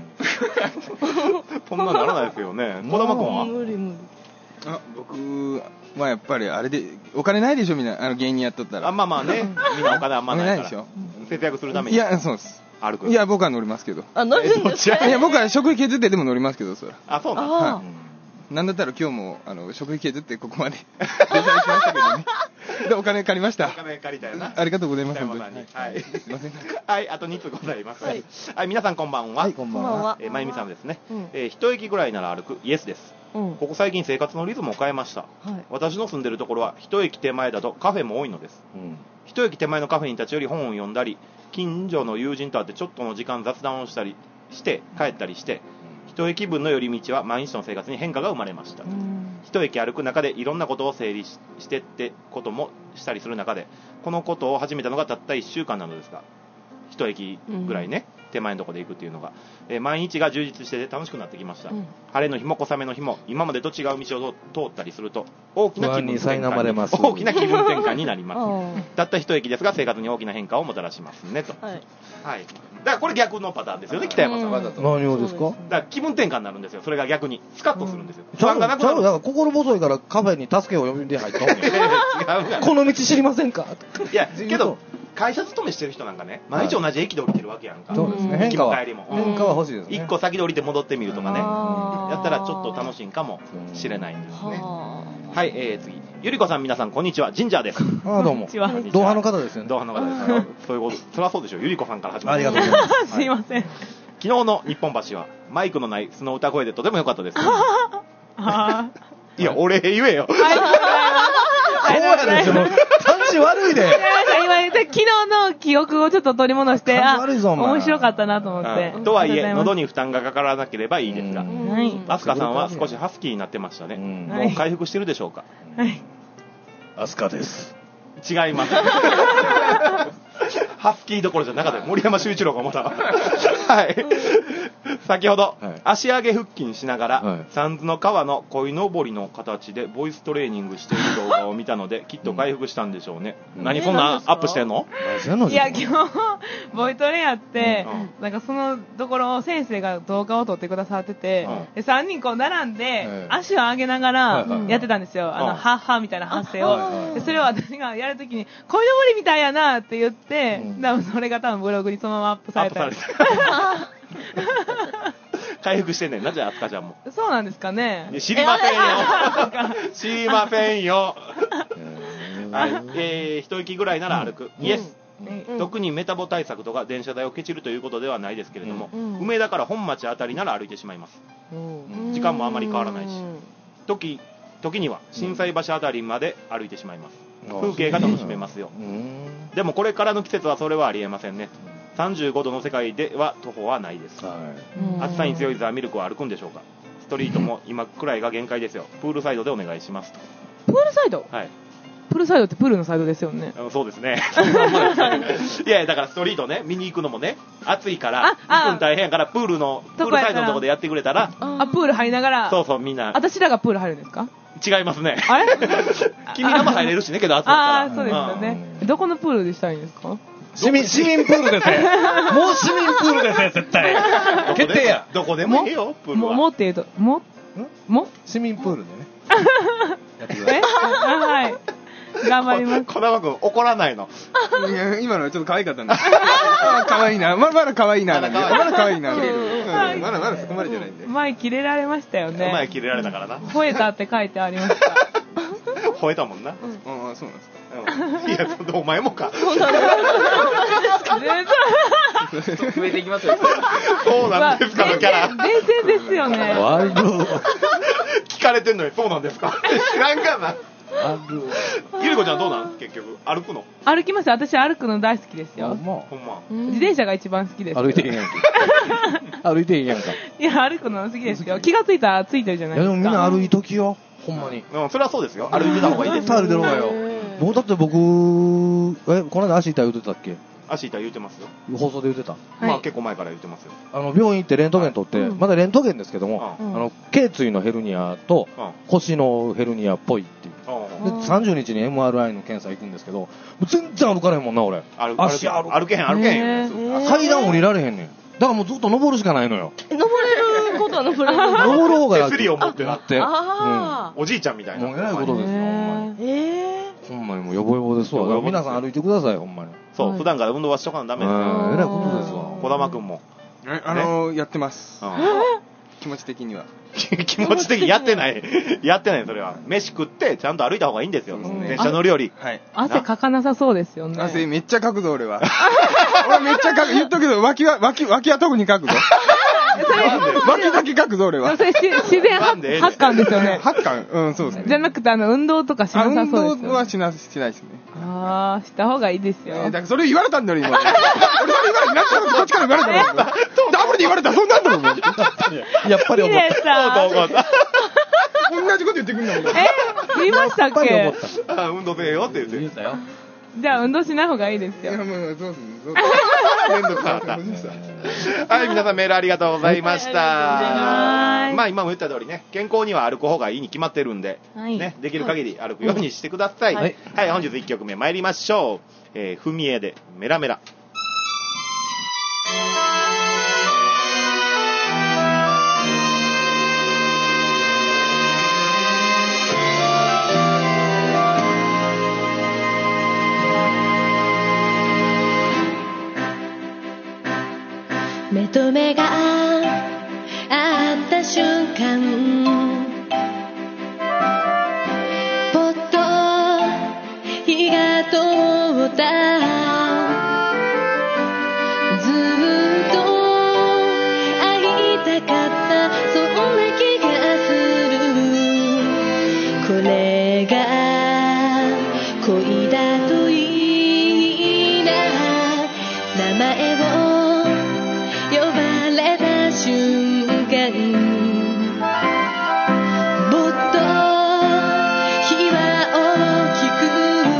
そんなならないですよね。児玉君は？
無理無理。
あ、僕はやっぱりあれでお金ないでしょ、みんなあの芸人やっとったら。
あ、まあまあね、みんなお金あんまないから。ないでしょ。節約するために。
いや、そうです。
歩く。
いや、僕は乗りますけど。
あ、乗るんですか？
いや、僕は食費削ってでも乗りますけど、そら。
あ、そうなんですか。
なんだったら今日もあの食費削ってここまで電車にしましたけどね。でお金借りました。
お金借りたよな。
ありがとうございます。
はい。すみません。はい、あとにつございます。はい。はい、皆さんこんばんは。
はい、こんばんは。
えー、まゆみさんですね。えー、一駅ぐらいなら歩くイエスです。ここ最近生活のリズムを変えました。私の住んでるところは一駅手前だとカフェも多いのです。一駅手前のカフェに立ち寄り本を読んだり、近所の友人と会ってちょっとの時間雑談をしたりして帰ったりして。一駅分の寄り道は毎日の生活に変化が生まれました。一駅歩く中でいろんなことを整理し、してってこともしたりする中でこのことを始めたのがたったいっしゅうかんなのですが、一駅ぐらいね、うん、手前のところで行くっていうのが、えー、毎日が充実してて楽しくなってきました、うん、晴れの日も小雨の日も今までと違う道を通ったりすると大きな気分転換に大きな気分転換になりますたった一駅ですが生活に大きな変化をもたらしますねと、はいはい、だからこれ逆のパターンですよね、北山さんは。
何をですか？
だから気分転換になるんですよ、それが逆にスカッとするんですよ、
うん、不安がなくなる。だから心細いからカフェに助けを呼んで入った方がこの道知りませんか？
いやけど会社勤めしてる人なんかね、毎日同じ駅で降りてるわけやんか。
そうですね。変化は帰りも変化は欲しいですね。
一個先で降りて戻ってみるとかね、やったらちょっと楽しいんかもしれないんですね。はい、えー、次、ゆりこさん皆さんこんにちは、ジンジャーです。
あ、どうも。同派の方ですよね。
同派の方です。そういうこと、そりゃそうでしょう。ゆりこさんから始まる。
ありがとうございます。
すいません。
昨日の日本橋はマイクのない素の歌声でとても良かったです。いや、俺言えよ。
そうやねん、その感じ悪いで。
今昨日の記憶をちょっと取り戻して、あ、面白かったなと思って。
とはいえ喉に負担がかからなければいいですが、アスカさんは少しハスキーになってましたね。もう回復してるでしょうか？
はい。
アスカです。
違います。ハスキーどころじゃなかったよ。森山修一郎が思ったわ。はい。先ほど、はい、足上げ腹筋しながら、はい、三途の川の鯉のぼりの形でボイストレーニングしている動画を見たのできっと回復したんでしょうね。うん、何そんなアップしてんの？
いや今日ボイトレやって、うん、なんかそのところを先生が動画を撮ってくださってて、うん、でさんにんこう並んで、うん、足を上げながらやってたんですよ。うん、あのハッハみたいな発声を。でそれを私がやるときに鯉のぼりみたいやなって言って、うん、多分それが多分ブログにそのままアップされた。
回復してんねんな、じゃあ、あすかちゃんも。
そうなんですかね。
知りませんよ。知りませんよ。はい、えー、一息ぐらいなら歩く。イエス。特にメタボ対策とか電車代をケチるということではないですけれども、梅田から本町あたりなら歩いてしまいます。時間もあまり変わらないし、時時には心斎橋あたりまで歩いてしまいます。風景が楽しめますよ。でもこれからの季節はそれはありえませんね。さんじゅうごどの世界では徒歩はないです。暑さに強いザ・ミルクは歩くんでしょうか。ストリートも今くらいが限界ですよ。プールサイドでお願いしますと。
プールサイド、
はい、
プールサイドってプールのサイドですよね。
そうですね。いやだからストリートね見に行くのもね暑いから行くの大変やからプールのプールサイドのとこでやってくれたら、
あプール入りながら、
そうそうみんな。
私らがプール入るんですか。
違いますね。
あれ
君らも入れるしねけど暑いから。
ああそうですよね、うん、どこのプールでしたいんですか。
市民、市民プールですね。もう市民プールですね、絶対。決定や。
どこでもいいよ、プールは。
も、もって言うと、もも
市民プールでね。やってください。
はい。頑張ります。
小玉君、怒らないの。
いや、今のはちょっと可愛かったんだ。可愛いな。まだまだ可愛いな。まだ可愛いな。まだまだそこまでじゃないんで。
前切れられましたよね。
前切れられたからな。
吠えたって書いてありました。
吠えたもんな。
うん、そうなんですか。
いや、お前もか。
そうなん
ですか。増えていきますよ。
そうなんですかのキャラ。
伝説ですよね。
聞かれてんのにそうなんですか。知らんかな。ゆりこちゃんどうなん結局歩くの。
歩きます。私歩くの大好きですよ。
ほんま。ほんま。
自転車が一番好きです。
歩いてへんやんか。歩いてへんやんか。
いや歩くの好きですよ。気がついたらついてるじゃないですか。
いやでもみんな歩いときよ。ほんまに。
うん、それはそうですよ。歩いてた方がいいです。
歩いてる方がよ。もうだって僕えこの間足痛い言ってたっけ。
足痛い言ってますよ。
放送で言ってた。
まあ結構前から言ってますよ。
あの病院行ってレントゲン取って、まだレントゲンですけども、あの頸椎のヘルニアと腰のヘルニアっぽいっていう。でさんじゅうにちに エムアールアイ の検査行くんですけど、全然歩かれへんもんな俺。
足歩歩けへん歩けへん。
階段降りられへんねん。だからもうずっと登るしかないのよ。
登れることは登れる。
登る方が
手すりを持ってなって。おじいちゃんみたいな。
もう偉いことですよほんまに。
ええ。
ほんまにもうヨボヨボですわ。皆さん歩いてくださいほんまに。
そう普段から運動はしとかんダメですよ。
偉いことですわ。
児玉君も。
あのやってます。気持ち的には。
気持ち的にやってないやってないそれは。飯食ってちゃんと歩いた方がいいんですよ。電車乗るより。
汗かかなさそうですよね。
汗めっちゃかくぞ俺は。俺めっちゃかく言っとくけど脇は脇脇は特にかくぞ。脇だけかくぞ俺は。
それ自然発汗ですよね。
発汗うんそうですね。
じゃなくてあの運動とかしなさそうですよ。
運動はしなしないですね。
ああした方がいいですよ。
だからそれ言われたんだよ今。俺それ言われなったらこっちから言われたの。ダブルで言われたらそんなんだろう。
やっぱり思った。
同じこと言ってくんだもん。
え言いましたっけ。
運動せえよって言って言ったよ。
じゃあ運動しない方がいいですよ。
いやもうそうですね。
面倒くさかった。はい皆さんメールありがとうございました。まあ今も言った通りね健康には歩く方がいいに決まってるんで、ねできる限り歩くようにしてください。はい本日いっきょくめ参りましょう。えー、ふみえでメラメラ。
目と目が合った瞬間ぽっと火が通ったずっと会いたかったそんな気がするこれが恋だといいな名前を呼ばれた瞬間ぼっと火は大きく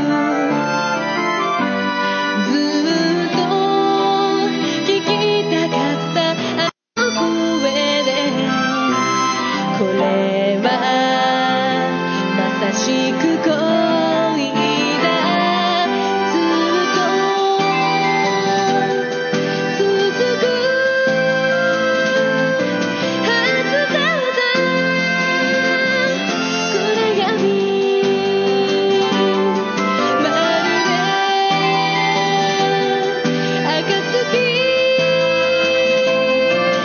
ずっと聞きたかったあの声でこれはまさしく恋だずっと続く「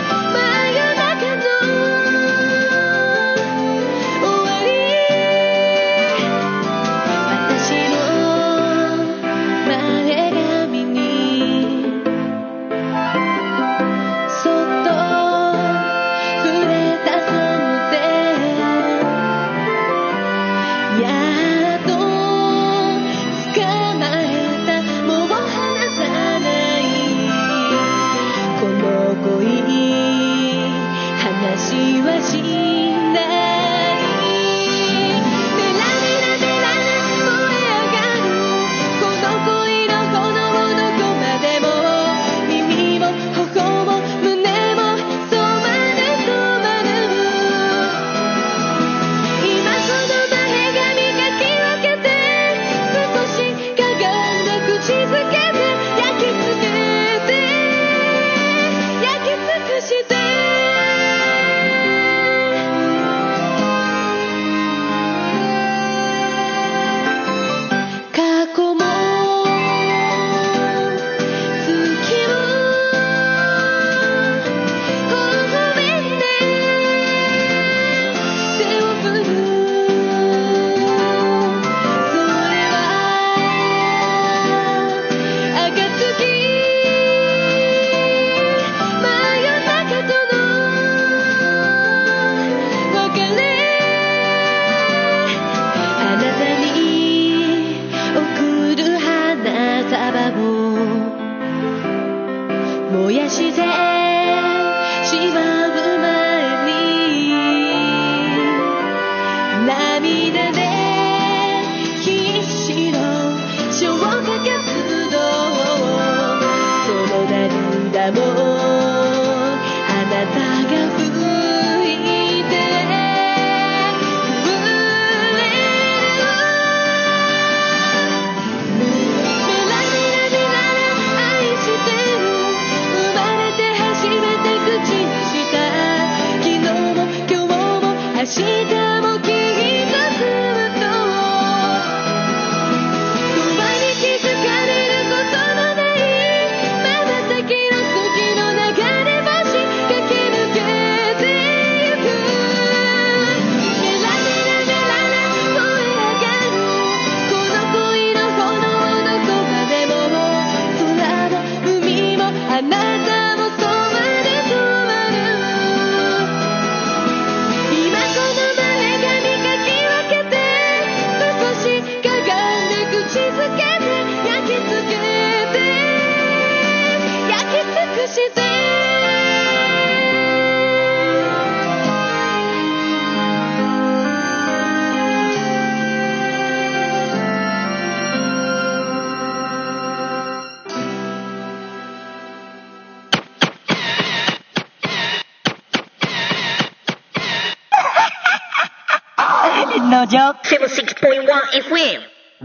のじょセブンシックスポイントワンエフエム。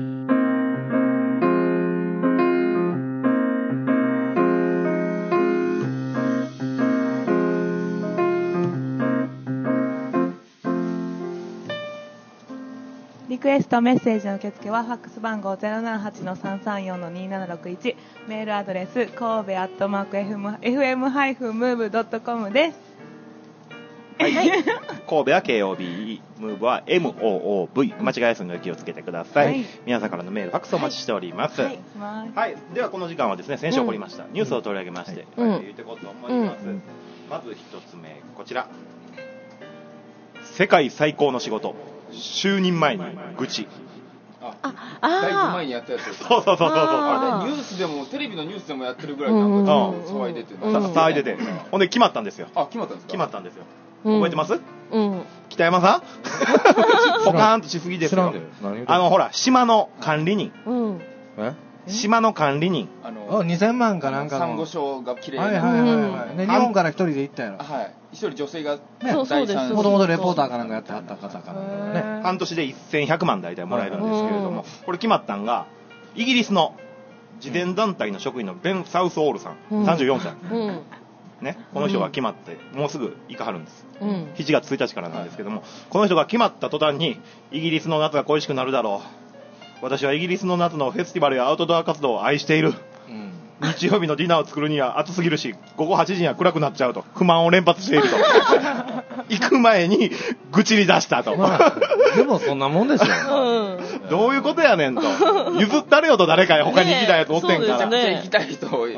リクエストメッセージの受付はファックス番号 ゼロななはちのさんさんよんのにななろくいち、メールアドレス神戸アットマーク エフエム ハイフン ムーブ ドットコム です。
はい、神戸は ケーオービー、ムーブは エムオーオーブイ、間違えずに気をつけてください、はい、皆さんからのメールファックスお待ちしております、はいはいはい、ではこの時間はですね、先週起こりました、うん、ニュースを取り上げまして、うん、言っていこうと思います、うん、まず一つ目こちら、世界最高の仕事就任前に愚痴。
ああ、だいぶ前にやったやつです。
そうそうそうそうそう。
あれニュースでもテレビのニュースでもやってるぐらいなんか騒いでて、
騒いでて、ほんで決まったんですよ。
あ、決まったんですか。
決まったんですよ。覚えてます？うん。北山さん？ポカーンとしすぎですよ。あのほら島の管理人。うん。え？島の管理人。
あのにせんまんかなんかの。
サンゴ礁が綺麗な。
はいはいはいはい。日本から一人で行ったやろ。
はい。一人女性が
そうそうです。もともとレポーターかなんかやってはった方かなんか
ね。半年でせんひゃくまん大体もらえるんですけれども、これ決まったんがイギリスの慈善団体の職員のベン・サウスオールさん、さんじゅうよんさい。ね、この人が決まってもうすぐ行かはるんです。しちがつついたちからなんですけども、この人が決まった途端にイギリスの夏が恋しくなるだろう。私はイギリスの夏のフェスティバルやアウトドア活動を愛している。日曜日のディナーを作るには暑すぎるし、午後はちじには暗くなっちゃうと不満を連発していると行く前に愚痴り出したと、まあ、
でもそんなもんでしょ、
うん、どういうことやねんと、譲ったれよと誰か他に行きたいやつおってんから、
ね、行きたい人、うん、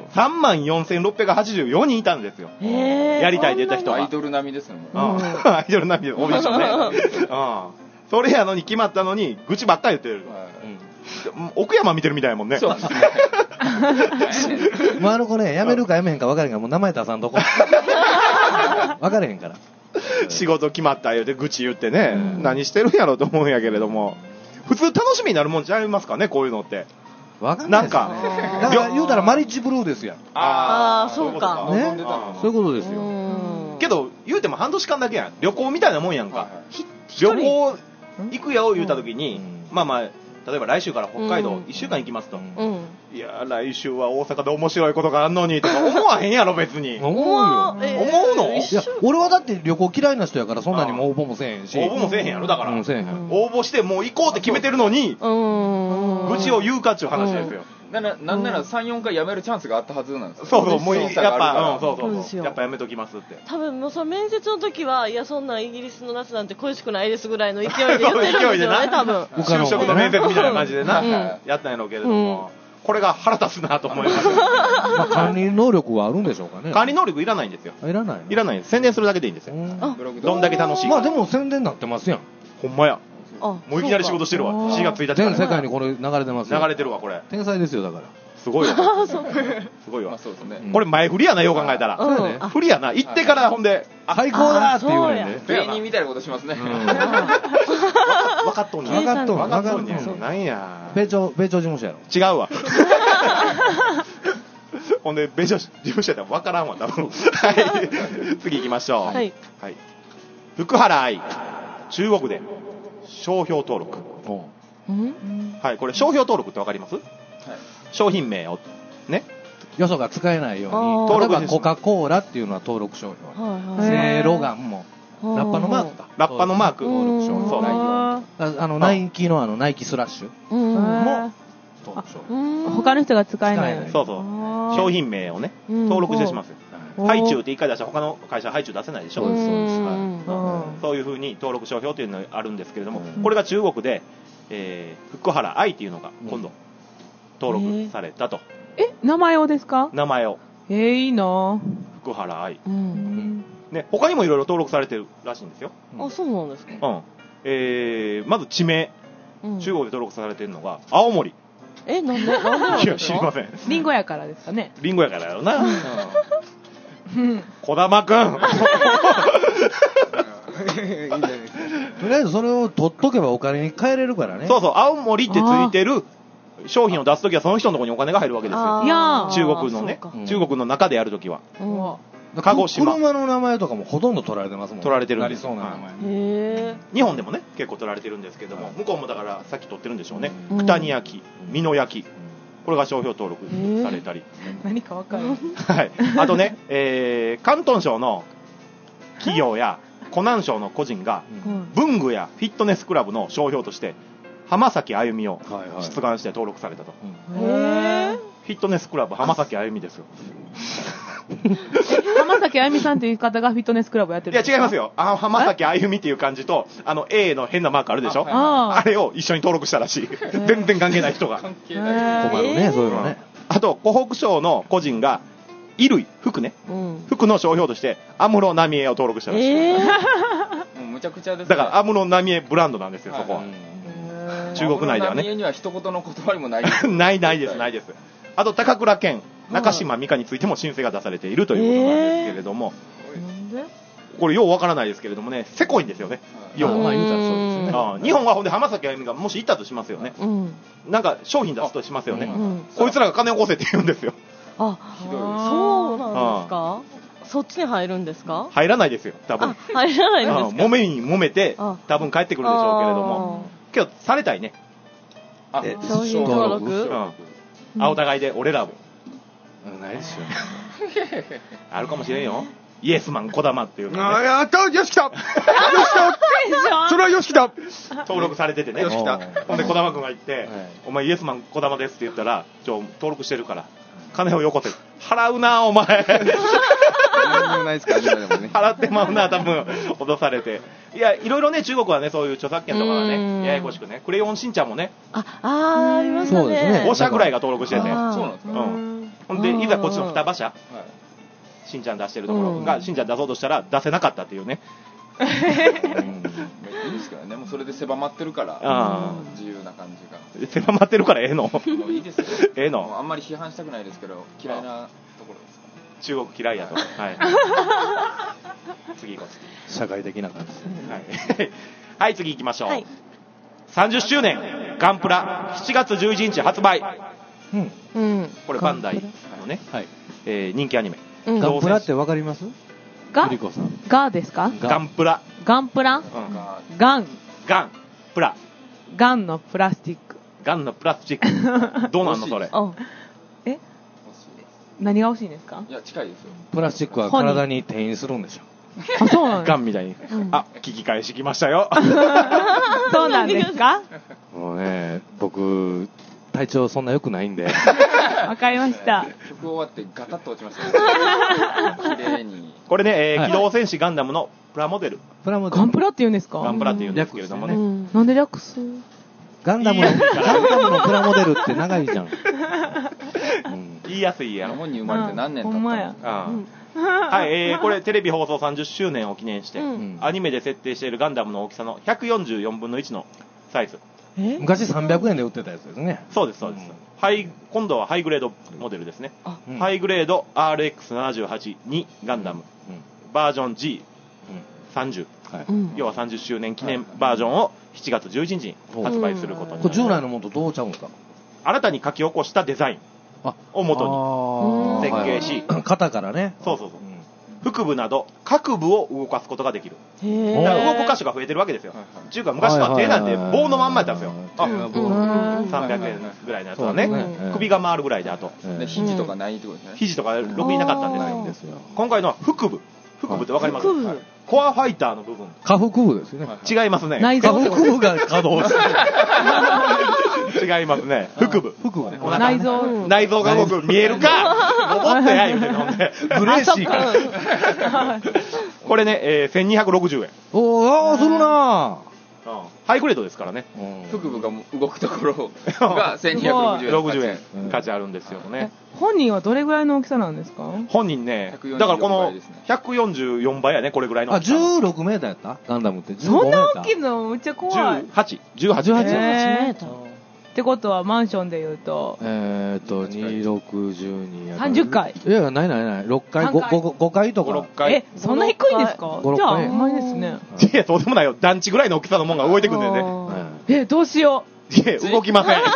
さんまんよんせんろっぴゃくはちじゅうよにんいたんですよ、やりたいって言った人は。
アイドル並みですね、
うん、アイドル並みで多いでしょうね、うん、それやのに決まったのに愚痴ばっかり言ってる、はい、うん、奥山見てるみたいやもんね。そうですね。
もうあの子ね、辞めるか辞めへんか分かれへんから、もう名前出さんとこ。分かれへんから。
仕事決まった言うて愚痴言ってね、うん、何してるんやろうと思うんやけれども、普通楽しみになるもんちゃいますかね、こういうのって。
分かんないですよね。なんか、だから言うたらマリッジブルーですやん。
ああ、そうか。
ね。そういうことですよ。
けど、言うても半年間だけやん。旅行みたいなもんやんか。旅行行くよ言うた時に、まあまあ、例えば来週から北海道いっしゅうかん行きますと、うん、いや来週は大阪で面白いことがあんのにとか思わへんやろ別に。
思うよ、
えー、思うの？
いや俺はだって旅行嫌いな人やからそんなにも応募もせえへんし。
応募もせえへんやろだから、うん、せえへん。応募してもう行こうって決めてるのに愚痴を言うかっちゅう話ですよ。
ならなんならさん、よんかい辞めるチャンスがあったはずなんですよ。
そうそう、もうやっぱ、
うん、
そうそうそう、やっぱやめときますって。
多分もうその面接の時は、いやそんなイギリスの夏なんて恋しくないですぐらいの勢いで言ってるんですよね、多分。
就職の面接みたいな感じでな、やったんやろうけれども、これが腹立つなと思います。
まあ管理能力はあるんでしょうかね。
管理能力いらないんですよ。
いらない。
いらない。宣伝するだけでいいんですよ。どんだけ楽しい。
まあでも宣伝になってますやん。
ほんまや。もういきなり仕事してるわ。しがつついたちから。
全世界にこれ流れてますよ。
流れてるわ、これ。
天才ですよ、だから。
すごいわ。すごいわ。これ前振りやな、よう考えたら。振りやな。行ってからほんで、
最高だって言うねんね。
芸人みたいなことしますね。
分かっとんねん。
分かっとん
分かっとんねん。なんや。
米朝、米朝事務所やろ。
違うわ。ほんで、米朝事務所やったら分からんわ、多分。はい。次行きましょう。はい。福原愛、中国で商標登録。はい、これ商標登録って分かります？商品名をね、
よそが使えないように、登録コカ・コーラっていうのは登録商標、セイロガンもラッパのマークか、
ラッパのマーク
登録商標、そうあのナイキのあのナイキスラッシュも登録商標、
他の人が使えない。
そうそう、商品名をね登録してしますよ。ハイチュウって一回出したら他の会社はハイチュウ出せないでしょ。そうですそうです。そういうふうに登録商標というのがあるんですけれども、これが中国で、えー、福原愛っていうのが今度登録されたと。
え、名前をですか？
名前を。
えー、いいな。
福原愛。うん。ね、他にもいろいろ登録されてるらしいんですよ。
あ、そうなんですか。
うん。えー、まず地名、うん、中国で登録されてるのが青森。
え、なんでなんでなん
で？いや、知りません。
リンゴやからですかね。
リンゴやからやろな。児玉くん。
とりあえずそれを取っとけばお金に換えれるからね。
そうそう、青森ってついてる商品を出すときはその人のところにお金が入るわけですよ。
いや
中国のね、中国の中でやるときは。鹿児島。
車の名前とかもほとんど取られてますもんね。
取られてるんです。
そうな名前。
へ
日本でもね、結構取られてるんですけども、向こうもだからさっき取ってるんでしょうね。九谷焼、美濃焼。これが商標登録されたり。
何かわかる。
はい。あとね、えー、広東省の企業や湖南省の個人が、文具やフィットネスクラブの商標として、浜崎あゆみを出願して登録されたと。
へー。
フィットネスクラブ浜崎あゆみですよ。
浜崎あゆみさんっていう方がフィットネスクラブやってるんですか？
いや違いますよ。あ浜崎あゆみっていう漢字とあの A の変なマークあるでしょ。あ, あれを一緒に登録したらしい。全然関係ない人が。
困るね、そういうのね。
あと湖北省の個人が衣類服ね、うん、服の商標として安室奈美恵を登録したらしい。
えー、むちゃくちゃですね。
だから安室奈美恵ブランドなんですよ、そこは。中国内ではね。
安室奈美恵には一言の断りもない。
ないないですないです。あと高倉健、中島美嘉についても申請が出されているということなんですけれども、えー、これようわからないですけれどもね、せこいんですよね。要は言うたらそうですね。あ日本はほんで浜崎あゆみがもしいたとしますよね。うん、なんか商品出すとしますよね。うん、こいつらが金を起こせって言うんですよ。
あ、ひどい。そうなんですか。そっちに入るんですか？
入らないですよ、多分。
入らないんですか？
揉めに揉めて多分帰ってくるでしょうけれども、今日されたいね。
あ、商品登録。
うん。あ、お互いで俺らも。
ないですよ。
あるかもしれんよ。イエスマン児玉っていう、ね。
ああ、やったよし来たよし来たそれはよし来た
登録されててね。よし来た。ほんで児玉君が言って、はい、お前イエスマン児玉ですって言ったら、ちょ、登録してるから、金をよこせ。払うな、お前。払ってまうな、多分、脅されて。いや、いろいろね、中国はね、そういう著作権とかがね、ややこしくね。クレヨンしんちゃんもね。
あ、あー、ありますね。そうですね。
ご社ぐらいが登録してて。そう
なんですか。うん。
ほんで、いざこっちの双葉社、しんちゃん出してるところが、しんちゃん出そうとしたら出せなかったっていうね。
いいですからね、もうそれで狭まってるから、自由な感じが。
狭まってるからええの？
いいですよ。
ええの？
あんまり批判したくないですけど、嫌いなところですか？
中国嫌いやと。はい。次行こう。
社会的な感じです
ね。はい。はい、次行きましょう。はい、さんじゅっしゅうねんガンプラしちがつじゅういちにち発売。うん。これバンダイのね、はい、えー、人気アニメ。
ガンプラってわかります？
ガガですか？
ガンプラ。
ガンプラ？ガン。
ガン。プラ。
ガンのプラスチック。
ガンのプラスチック。どうなんのそれ？
え？何が欲しいんですか？
いや、近いですよ。
プラスチックは体に転移するんでしょ。
あ、そうなんですか？
ガンみたいに。あ、聞き返しきましたよ。
そうなんですか？
もうね、僕、 体調そんな良くないんで。
わかりました。
曲終わってガタッと落ちましたね。綺麗に。
これね、えー、機動戦士ガンダムのプラモデル。
プラモデル。
ガンプラって言うんですか？
ガンプラって言うんですけれどもね。うん、
なんで略す？
ガンダムの、ガンダムのプラモデルって長いじゃん。うん、
言いやすいやろ。
日本に生まれて何年経ったの？
ほんまや。
はい、えー、これテレビ放送さんじゅっしゅうねんを記念して、うん、アニメで設定しているガンダムの大きさのひゃくよんじゅうよんぶんのいちのサイズ。
え昔さんびゃくえんで売ってたやつですね。
そうですそうです、うん、ハイ今度はハイグレードモデルですね、うん、ハイグレード アールエックスななじゅうはち にガンダム、うん、バージョン ジーさんじゅう、はい、要はさんじゅっしゅうねん記念バージョンをしちがつじゅういちにちに発売することになります、うん、これ
従来のものとどうちゃうんですか？
新たに書き起こしたデザインを元に設計し、
型からね、
そうそうそう、腹部など各部を動かすことができる。へだから動く箇所が増えてるわけですよ。っていうか昔は手なんて棒のまんまやったんですよ。あ、さんびゃくえんぐらいのやつはね、首が回るぐらいで、あと
肘とかないってことですね。
肘とかろくになかったんですよ。今回のは腹部。腹部ってわかります？コアファイターの部分。
下腹部ですよね。
違いますね。
下腹部が稼働して
る。違いますね。腹部。
腹部ね。
内臓。
内臓が動く。見えるかロボットや言うて飲んで。
ブレーシーか。
これね、えー、せんにひゃくろくじゅうえん。
おー、あー、するなぁ。
ハイグレードですからね。
腹部が動くところがせんにひゃくろくじゅうえん。
ろくじゅうえん価値あるんですよね。
本人はどれぐらいの大きさなんですか？
本人ね、だからこのひゃくよんじゅうよんばいやね、これぐらいの。
あ、じゅうろくメーターやったガンダムって。
そんな大きいのめっちゃ怖い。
じゅうはち、じゅうはち。
じゅうはち
メーター。ってことはマンションで言うと
えーっとに、ろく、じゅうに
さんじゅっかい。
いやないないないろっかい、ごかいとか
ろっかい。
え、そんな低いんですか？じゃああんまりですね。
いやそうでもないよ、団地ぐらいの大きさのもんが動いてくるんだよね。
え、どうしよ
う。いや動きません。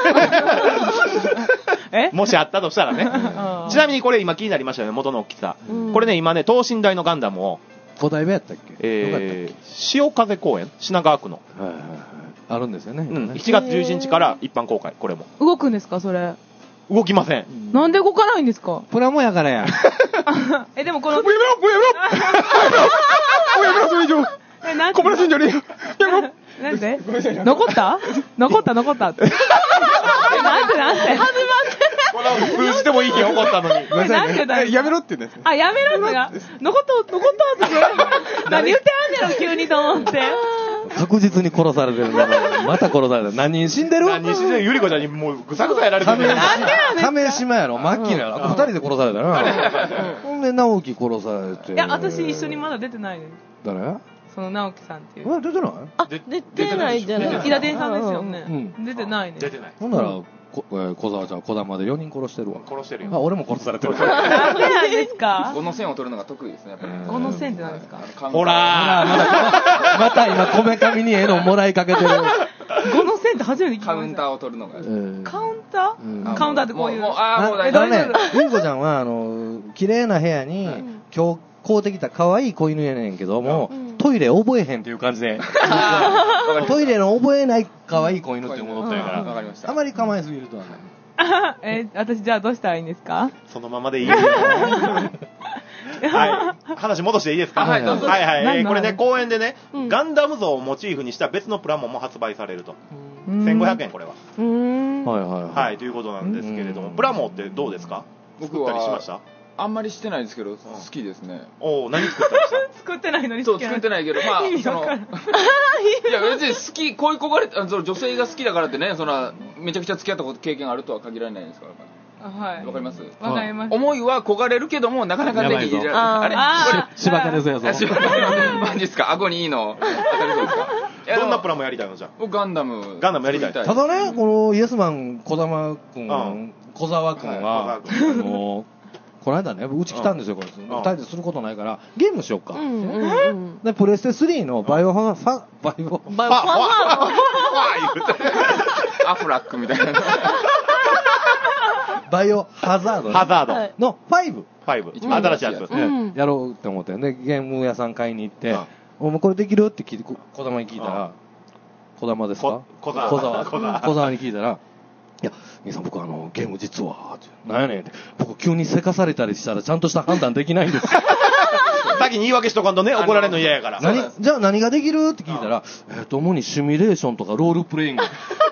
えもしあったとしたらね。ちなみにこれ今気になりましたよね、元の大きさ。これね今ね等身大のガンダムを
ごだいめやったっけ？
えー、潮風公園品川区の
あるんですよね。
うん、いちがつじゅういちにちから一般公開、これも。
動くんですか、それ。
動きません。
なんで動かないんですか？
プラモやからや。
え、でもこの。
もうやめろもうやめろもうやめろそれ以上。
え、なん
小村すんじゃねえよ。やめろ。
なんで残った残った残ったって。え、なんでなんで始まって。
数字でもいいけん怒ったのに。
ごめんなさい。
やめろって言うんです。
あ、やめろってが。残った、残ったって。何言ってあんねん急にと思って。
確実に殺されてる。また殺されてる。何人死んでる？
何人死んでる？ゆりこちゃんにもうぐさぐさやられてる。
なんでやねん。
亀島やろ、マッキーのやろ。二人で殺されたな。ほんで、直樹殺されて。
いや、私一緒にまだ出てないです。
誰？
その直樹さんっていう。
え、出てない？
あ、出てないじゃない。
伊田伝さんですよね。出てないね。
出てない。
ほんなら、こえー、小沢ちゃん、小玉でよにん殺してるわ。
殺してるよ。
あ、俺も殺されてる。
なんでなんですか？
五の線を取るのが得意ですね、やっぱり。
五の線って何ですか？
ほらー
また、また今、こめかみに絵のもらいかけてる。
五の線って初めて聞きました。
カウンターを取るのが。
カウンター？カウンターってこういう。
あ、もう大
丈夫。ね、ゆうこちゃんは、あの、綺麗な部屋に、今日、買うてきた可愛い子犬やねんけども、トイレ覚えへんっていう感じで。トイレの覚えない可愛い子犬って思ったんやから。
わかりました。
あまり構えすぎるとはね。
え、私じゃあどうしたらいいんですか？
そのままでいいですよ。はい。話戻していいですか？
はい、どうぞ。
はいはい。これね、公園でね、ガンダム像をモチーフにした別のプラモも発売されると。せんごひゃくえんこれは。
はいはい
はい。ということなんですけれども、プラモってどうですか？
僕は。
作ったりしました？
あんまりしてないですけど、好きですね。
おお、何作ったりした
作ってないのに
好き。そう、作ってないけど、まあ、その、いや、別に好き、恋焦がれて、その女性が好きだからってね、その、めちゃくちゃ付き合ったこと経験あるとは限らないですから。
はい。
わかります？
わかります。
思いは焦がれるけども、なかなか手に入れられない。あれ
あれ芝刈ですよ、
そう。マジですか？顎にいいの当たりそうですか？
どんなプラモやりたいのじゃあ？
僕ガンダム。
ガンダムやりたい。
ただね、このイエスマン小玉くん、小沢くんは、あの、この間ね、うち来たんですよ、これ。二人ですることないから、ゲームしようか。で、プレステスリーのバイオハファ、バイオ、
バイオハ
アフラックみたいな。
バイオハザード。
ハザード。
のファイブ。
ファイブ。新しいやつ。
やろうって思ってね、ゲーム屋さん買いに行って、もうこれできるって聞いて、小玉に聞いたら、小玉ですか？
小沢。
小沢。小沢に聞いたら、いや、兄さん僕あの、ゲーム実は、なんやねんって、僕急にせかされたりしたらちゃんとした判断できないんですよ。
先に言い訳しとかんとね、怒られるの嫌やから。
何じゃあ何ができるって聞いたら、えっと、主にシミュレーションとかロールプレイング。おもん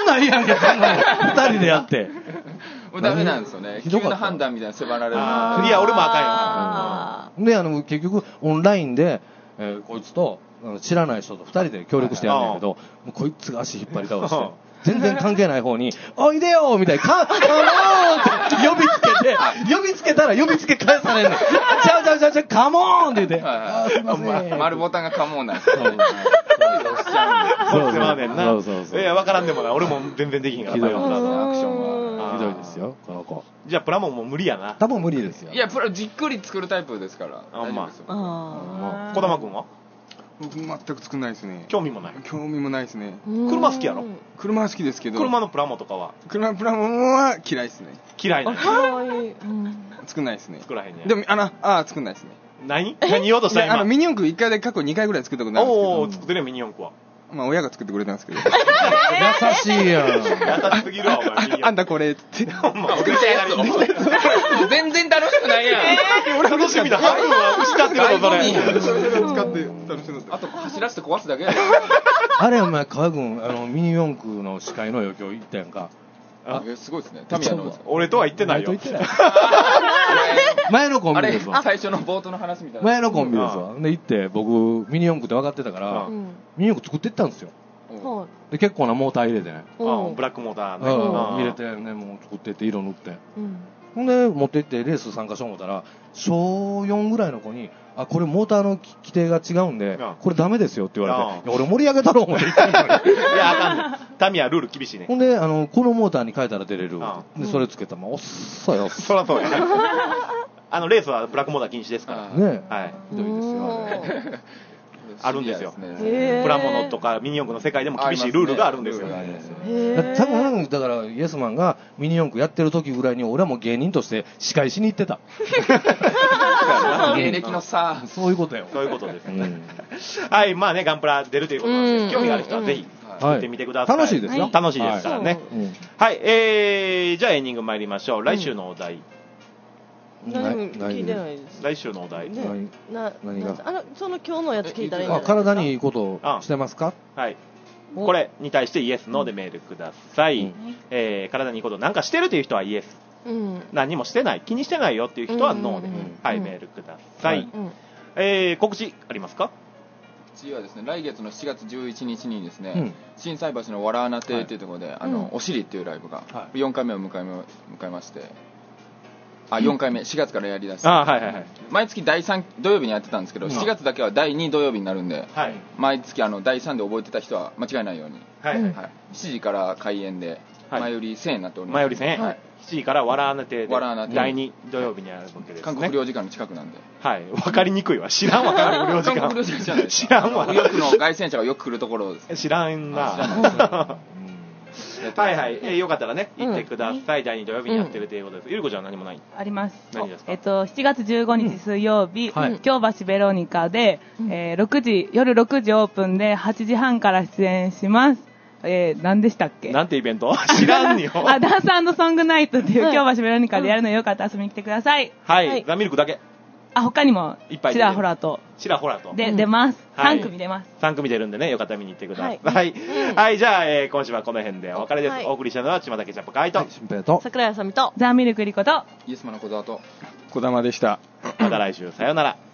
ないやんけ、そんなの二人でやって。
もうダメなんですよね。急な判断みたいな迫られる。
いや、俺もあ
かんよ。で、あの、結局、オンラインで、えー、こいつと、知らない人と二人で協力してやるんだけど、もうこいつが足引っ張り倒して、全然関係ない方に、おいでよみたいな、カモーンって呼びつけて、呼びつけたら呼びつけ返されんねん。ちゃうちゃうちゃうちゃう、カモーンって言って、あーすいません。
丸ボタンがカモーンなんですよ。そう
すまねんな。そうそうそう。いや、わからんでもない。俺も全然できひんから。ひどい。アクション
は。ひどいですよ、この子。
じゃあ、プラモンも無理やな。
多分無理ですよ。
いや、プラじっくり作るタイプですから。
あ、ま
あ。
児玉君は
僕全く作んないですね。
興味もない。
興味もないですね。
車好きやろ？
車は好きですけど。
車のプラモとかは？
車プラモは嫌いですね。
嫌いな
の？
作んないですね。
作らへんね。
でもあのあ作んないですね。
何？何言おうとした今？
あのミニ四駆一回で過去二回ぐらい作ったことあるんですけど。
おお、作ってるよミニ四駆は。
まあ親が作ってくれたんですけど。
優しいやん。優
しすぎるわお前。
あんたこれって。
ほんま送ったやつ。全然楽しくないやん。
俺楽しみだ。半分は失ってるのそれ。
それを使って楽しんだ。
あと走らせて壊すだけや。
あれお前川君あのミニ四駆の司会の余興行ったやんか。
あ、すごいですね。タミヤの。
俺とは言ってないよ。
前のコンビですわ。
最初の冒頭の話みたいな。
前のコンビですわ。で行って僕ミニ四駆って分かってたからミニ四駆作ってったんですよ。で結構なモーター入れてね。
ブラックモーター
入れてねもう作ってって色塗って。ほんで持って行ってレース参加しよう思ったら小よんぐらいの子にあこれモーターの規定が違うんでこれダメですよって言われて俺盛り上げたろう思って言ってんのに
いやあかんねんタミヤルール厳しいね。
ほんであのこのモーターに変えたら出れるでそれつけたらおっそよ
そらそうやあのレースはブラックモーター禁止ですから
ね
はい
ひどいですよ
あるんですよ。プラモノとかミニ四駆の世界でも厳しいルールがあるんですよ。
多分だからイエスマンがミニ四駆やってる時ぐらいに俺はもう芸人として司会しに行ってた。
芸歴の差。
そういうことよ。
そういうことですね。はい、まあねガンプラ出るということなんで興味がある人はぜひ行ってみてください。
楽しいですよ。
楽しいですからね。はい、えーじゃあエンディング参りましょう。来週のお題。
何も聞いてないです。
来週のお題。
な何が？あのその今日のやつ聞いたらいいんじゃないですか。
体にいいことしてますか？
はい。これに対してイエスノーでメールください。えー体にいいことなんかしてるという人はイエス。何もしてない気にしてないよっていう人はノーではいメールください。えー告知ありますか？
次はですね来月のしちがつじゅういちにちにですね心斎橋のわらあな亭というところであのおしりっていうライブがよんかいめを迎え迎えまして。あよんかいめしがつからやりだして、
あ、はいはいはい、
毎月だいさん土曜日にやってたんですけど、うん、しちがつだけはだいに土曜日になるんで、はい、毎月あのだいさんで覚えてた人は間違いないように、はいはい、しちじから開演で前売りせんえんになっております。
前売りせんえん、はい、しちじからわらあな亭でだいに土曜日にあるわけですね。
韓国無料時間の近くなんで、
はい、分かりにくいわ。知らんわ韓国無料時間。韓国無料時間じゃないですか。知らんわ。
よくの凱旋者がよく来るところです。
知らんな。はいはい、えー、よかったらね行ってください。だいに土曜日にやってるということです。ゆりこちゃんは何もない？
あります。
何ですか？
えっとしちがつじゅうごにち水曜日、はい、京橋ベロニカで、えー、ろくじ夜ろくじオープンではちじはんから出演します。えー、何でしたっけ？
なんてイベント？知らんよ。
あ、ダンス&ソングナイトっていう京橋ベロニカでやるのでよかったら遊びに来てください。
はい、はい、ザミルクだけ。
あ、他にもちらほらと
ちらほらと
で、うん、出ます、はい、さん組出ます。
さん組出るんでね、よかったら見に行ってください。はい、はい、じゃあ、えー、今週はこの辺でお別れです。はい、お送りしたのは島竹ちゃんぽかいと、
と桜井あさみと
ザ・ミルクリコと
イエスマの小沢と
小玉でした。
また来週さようなら。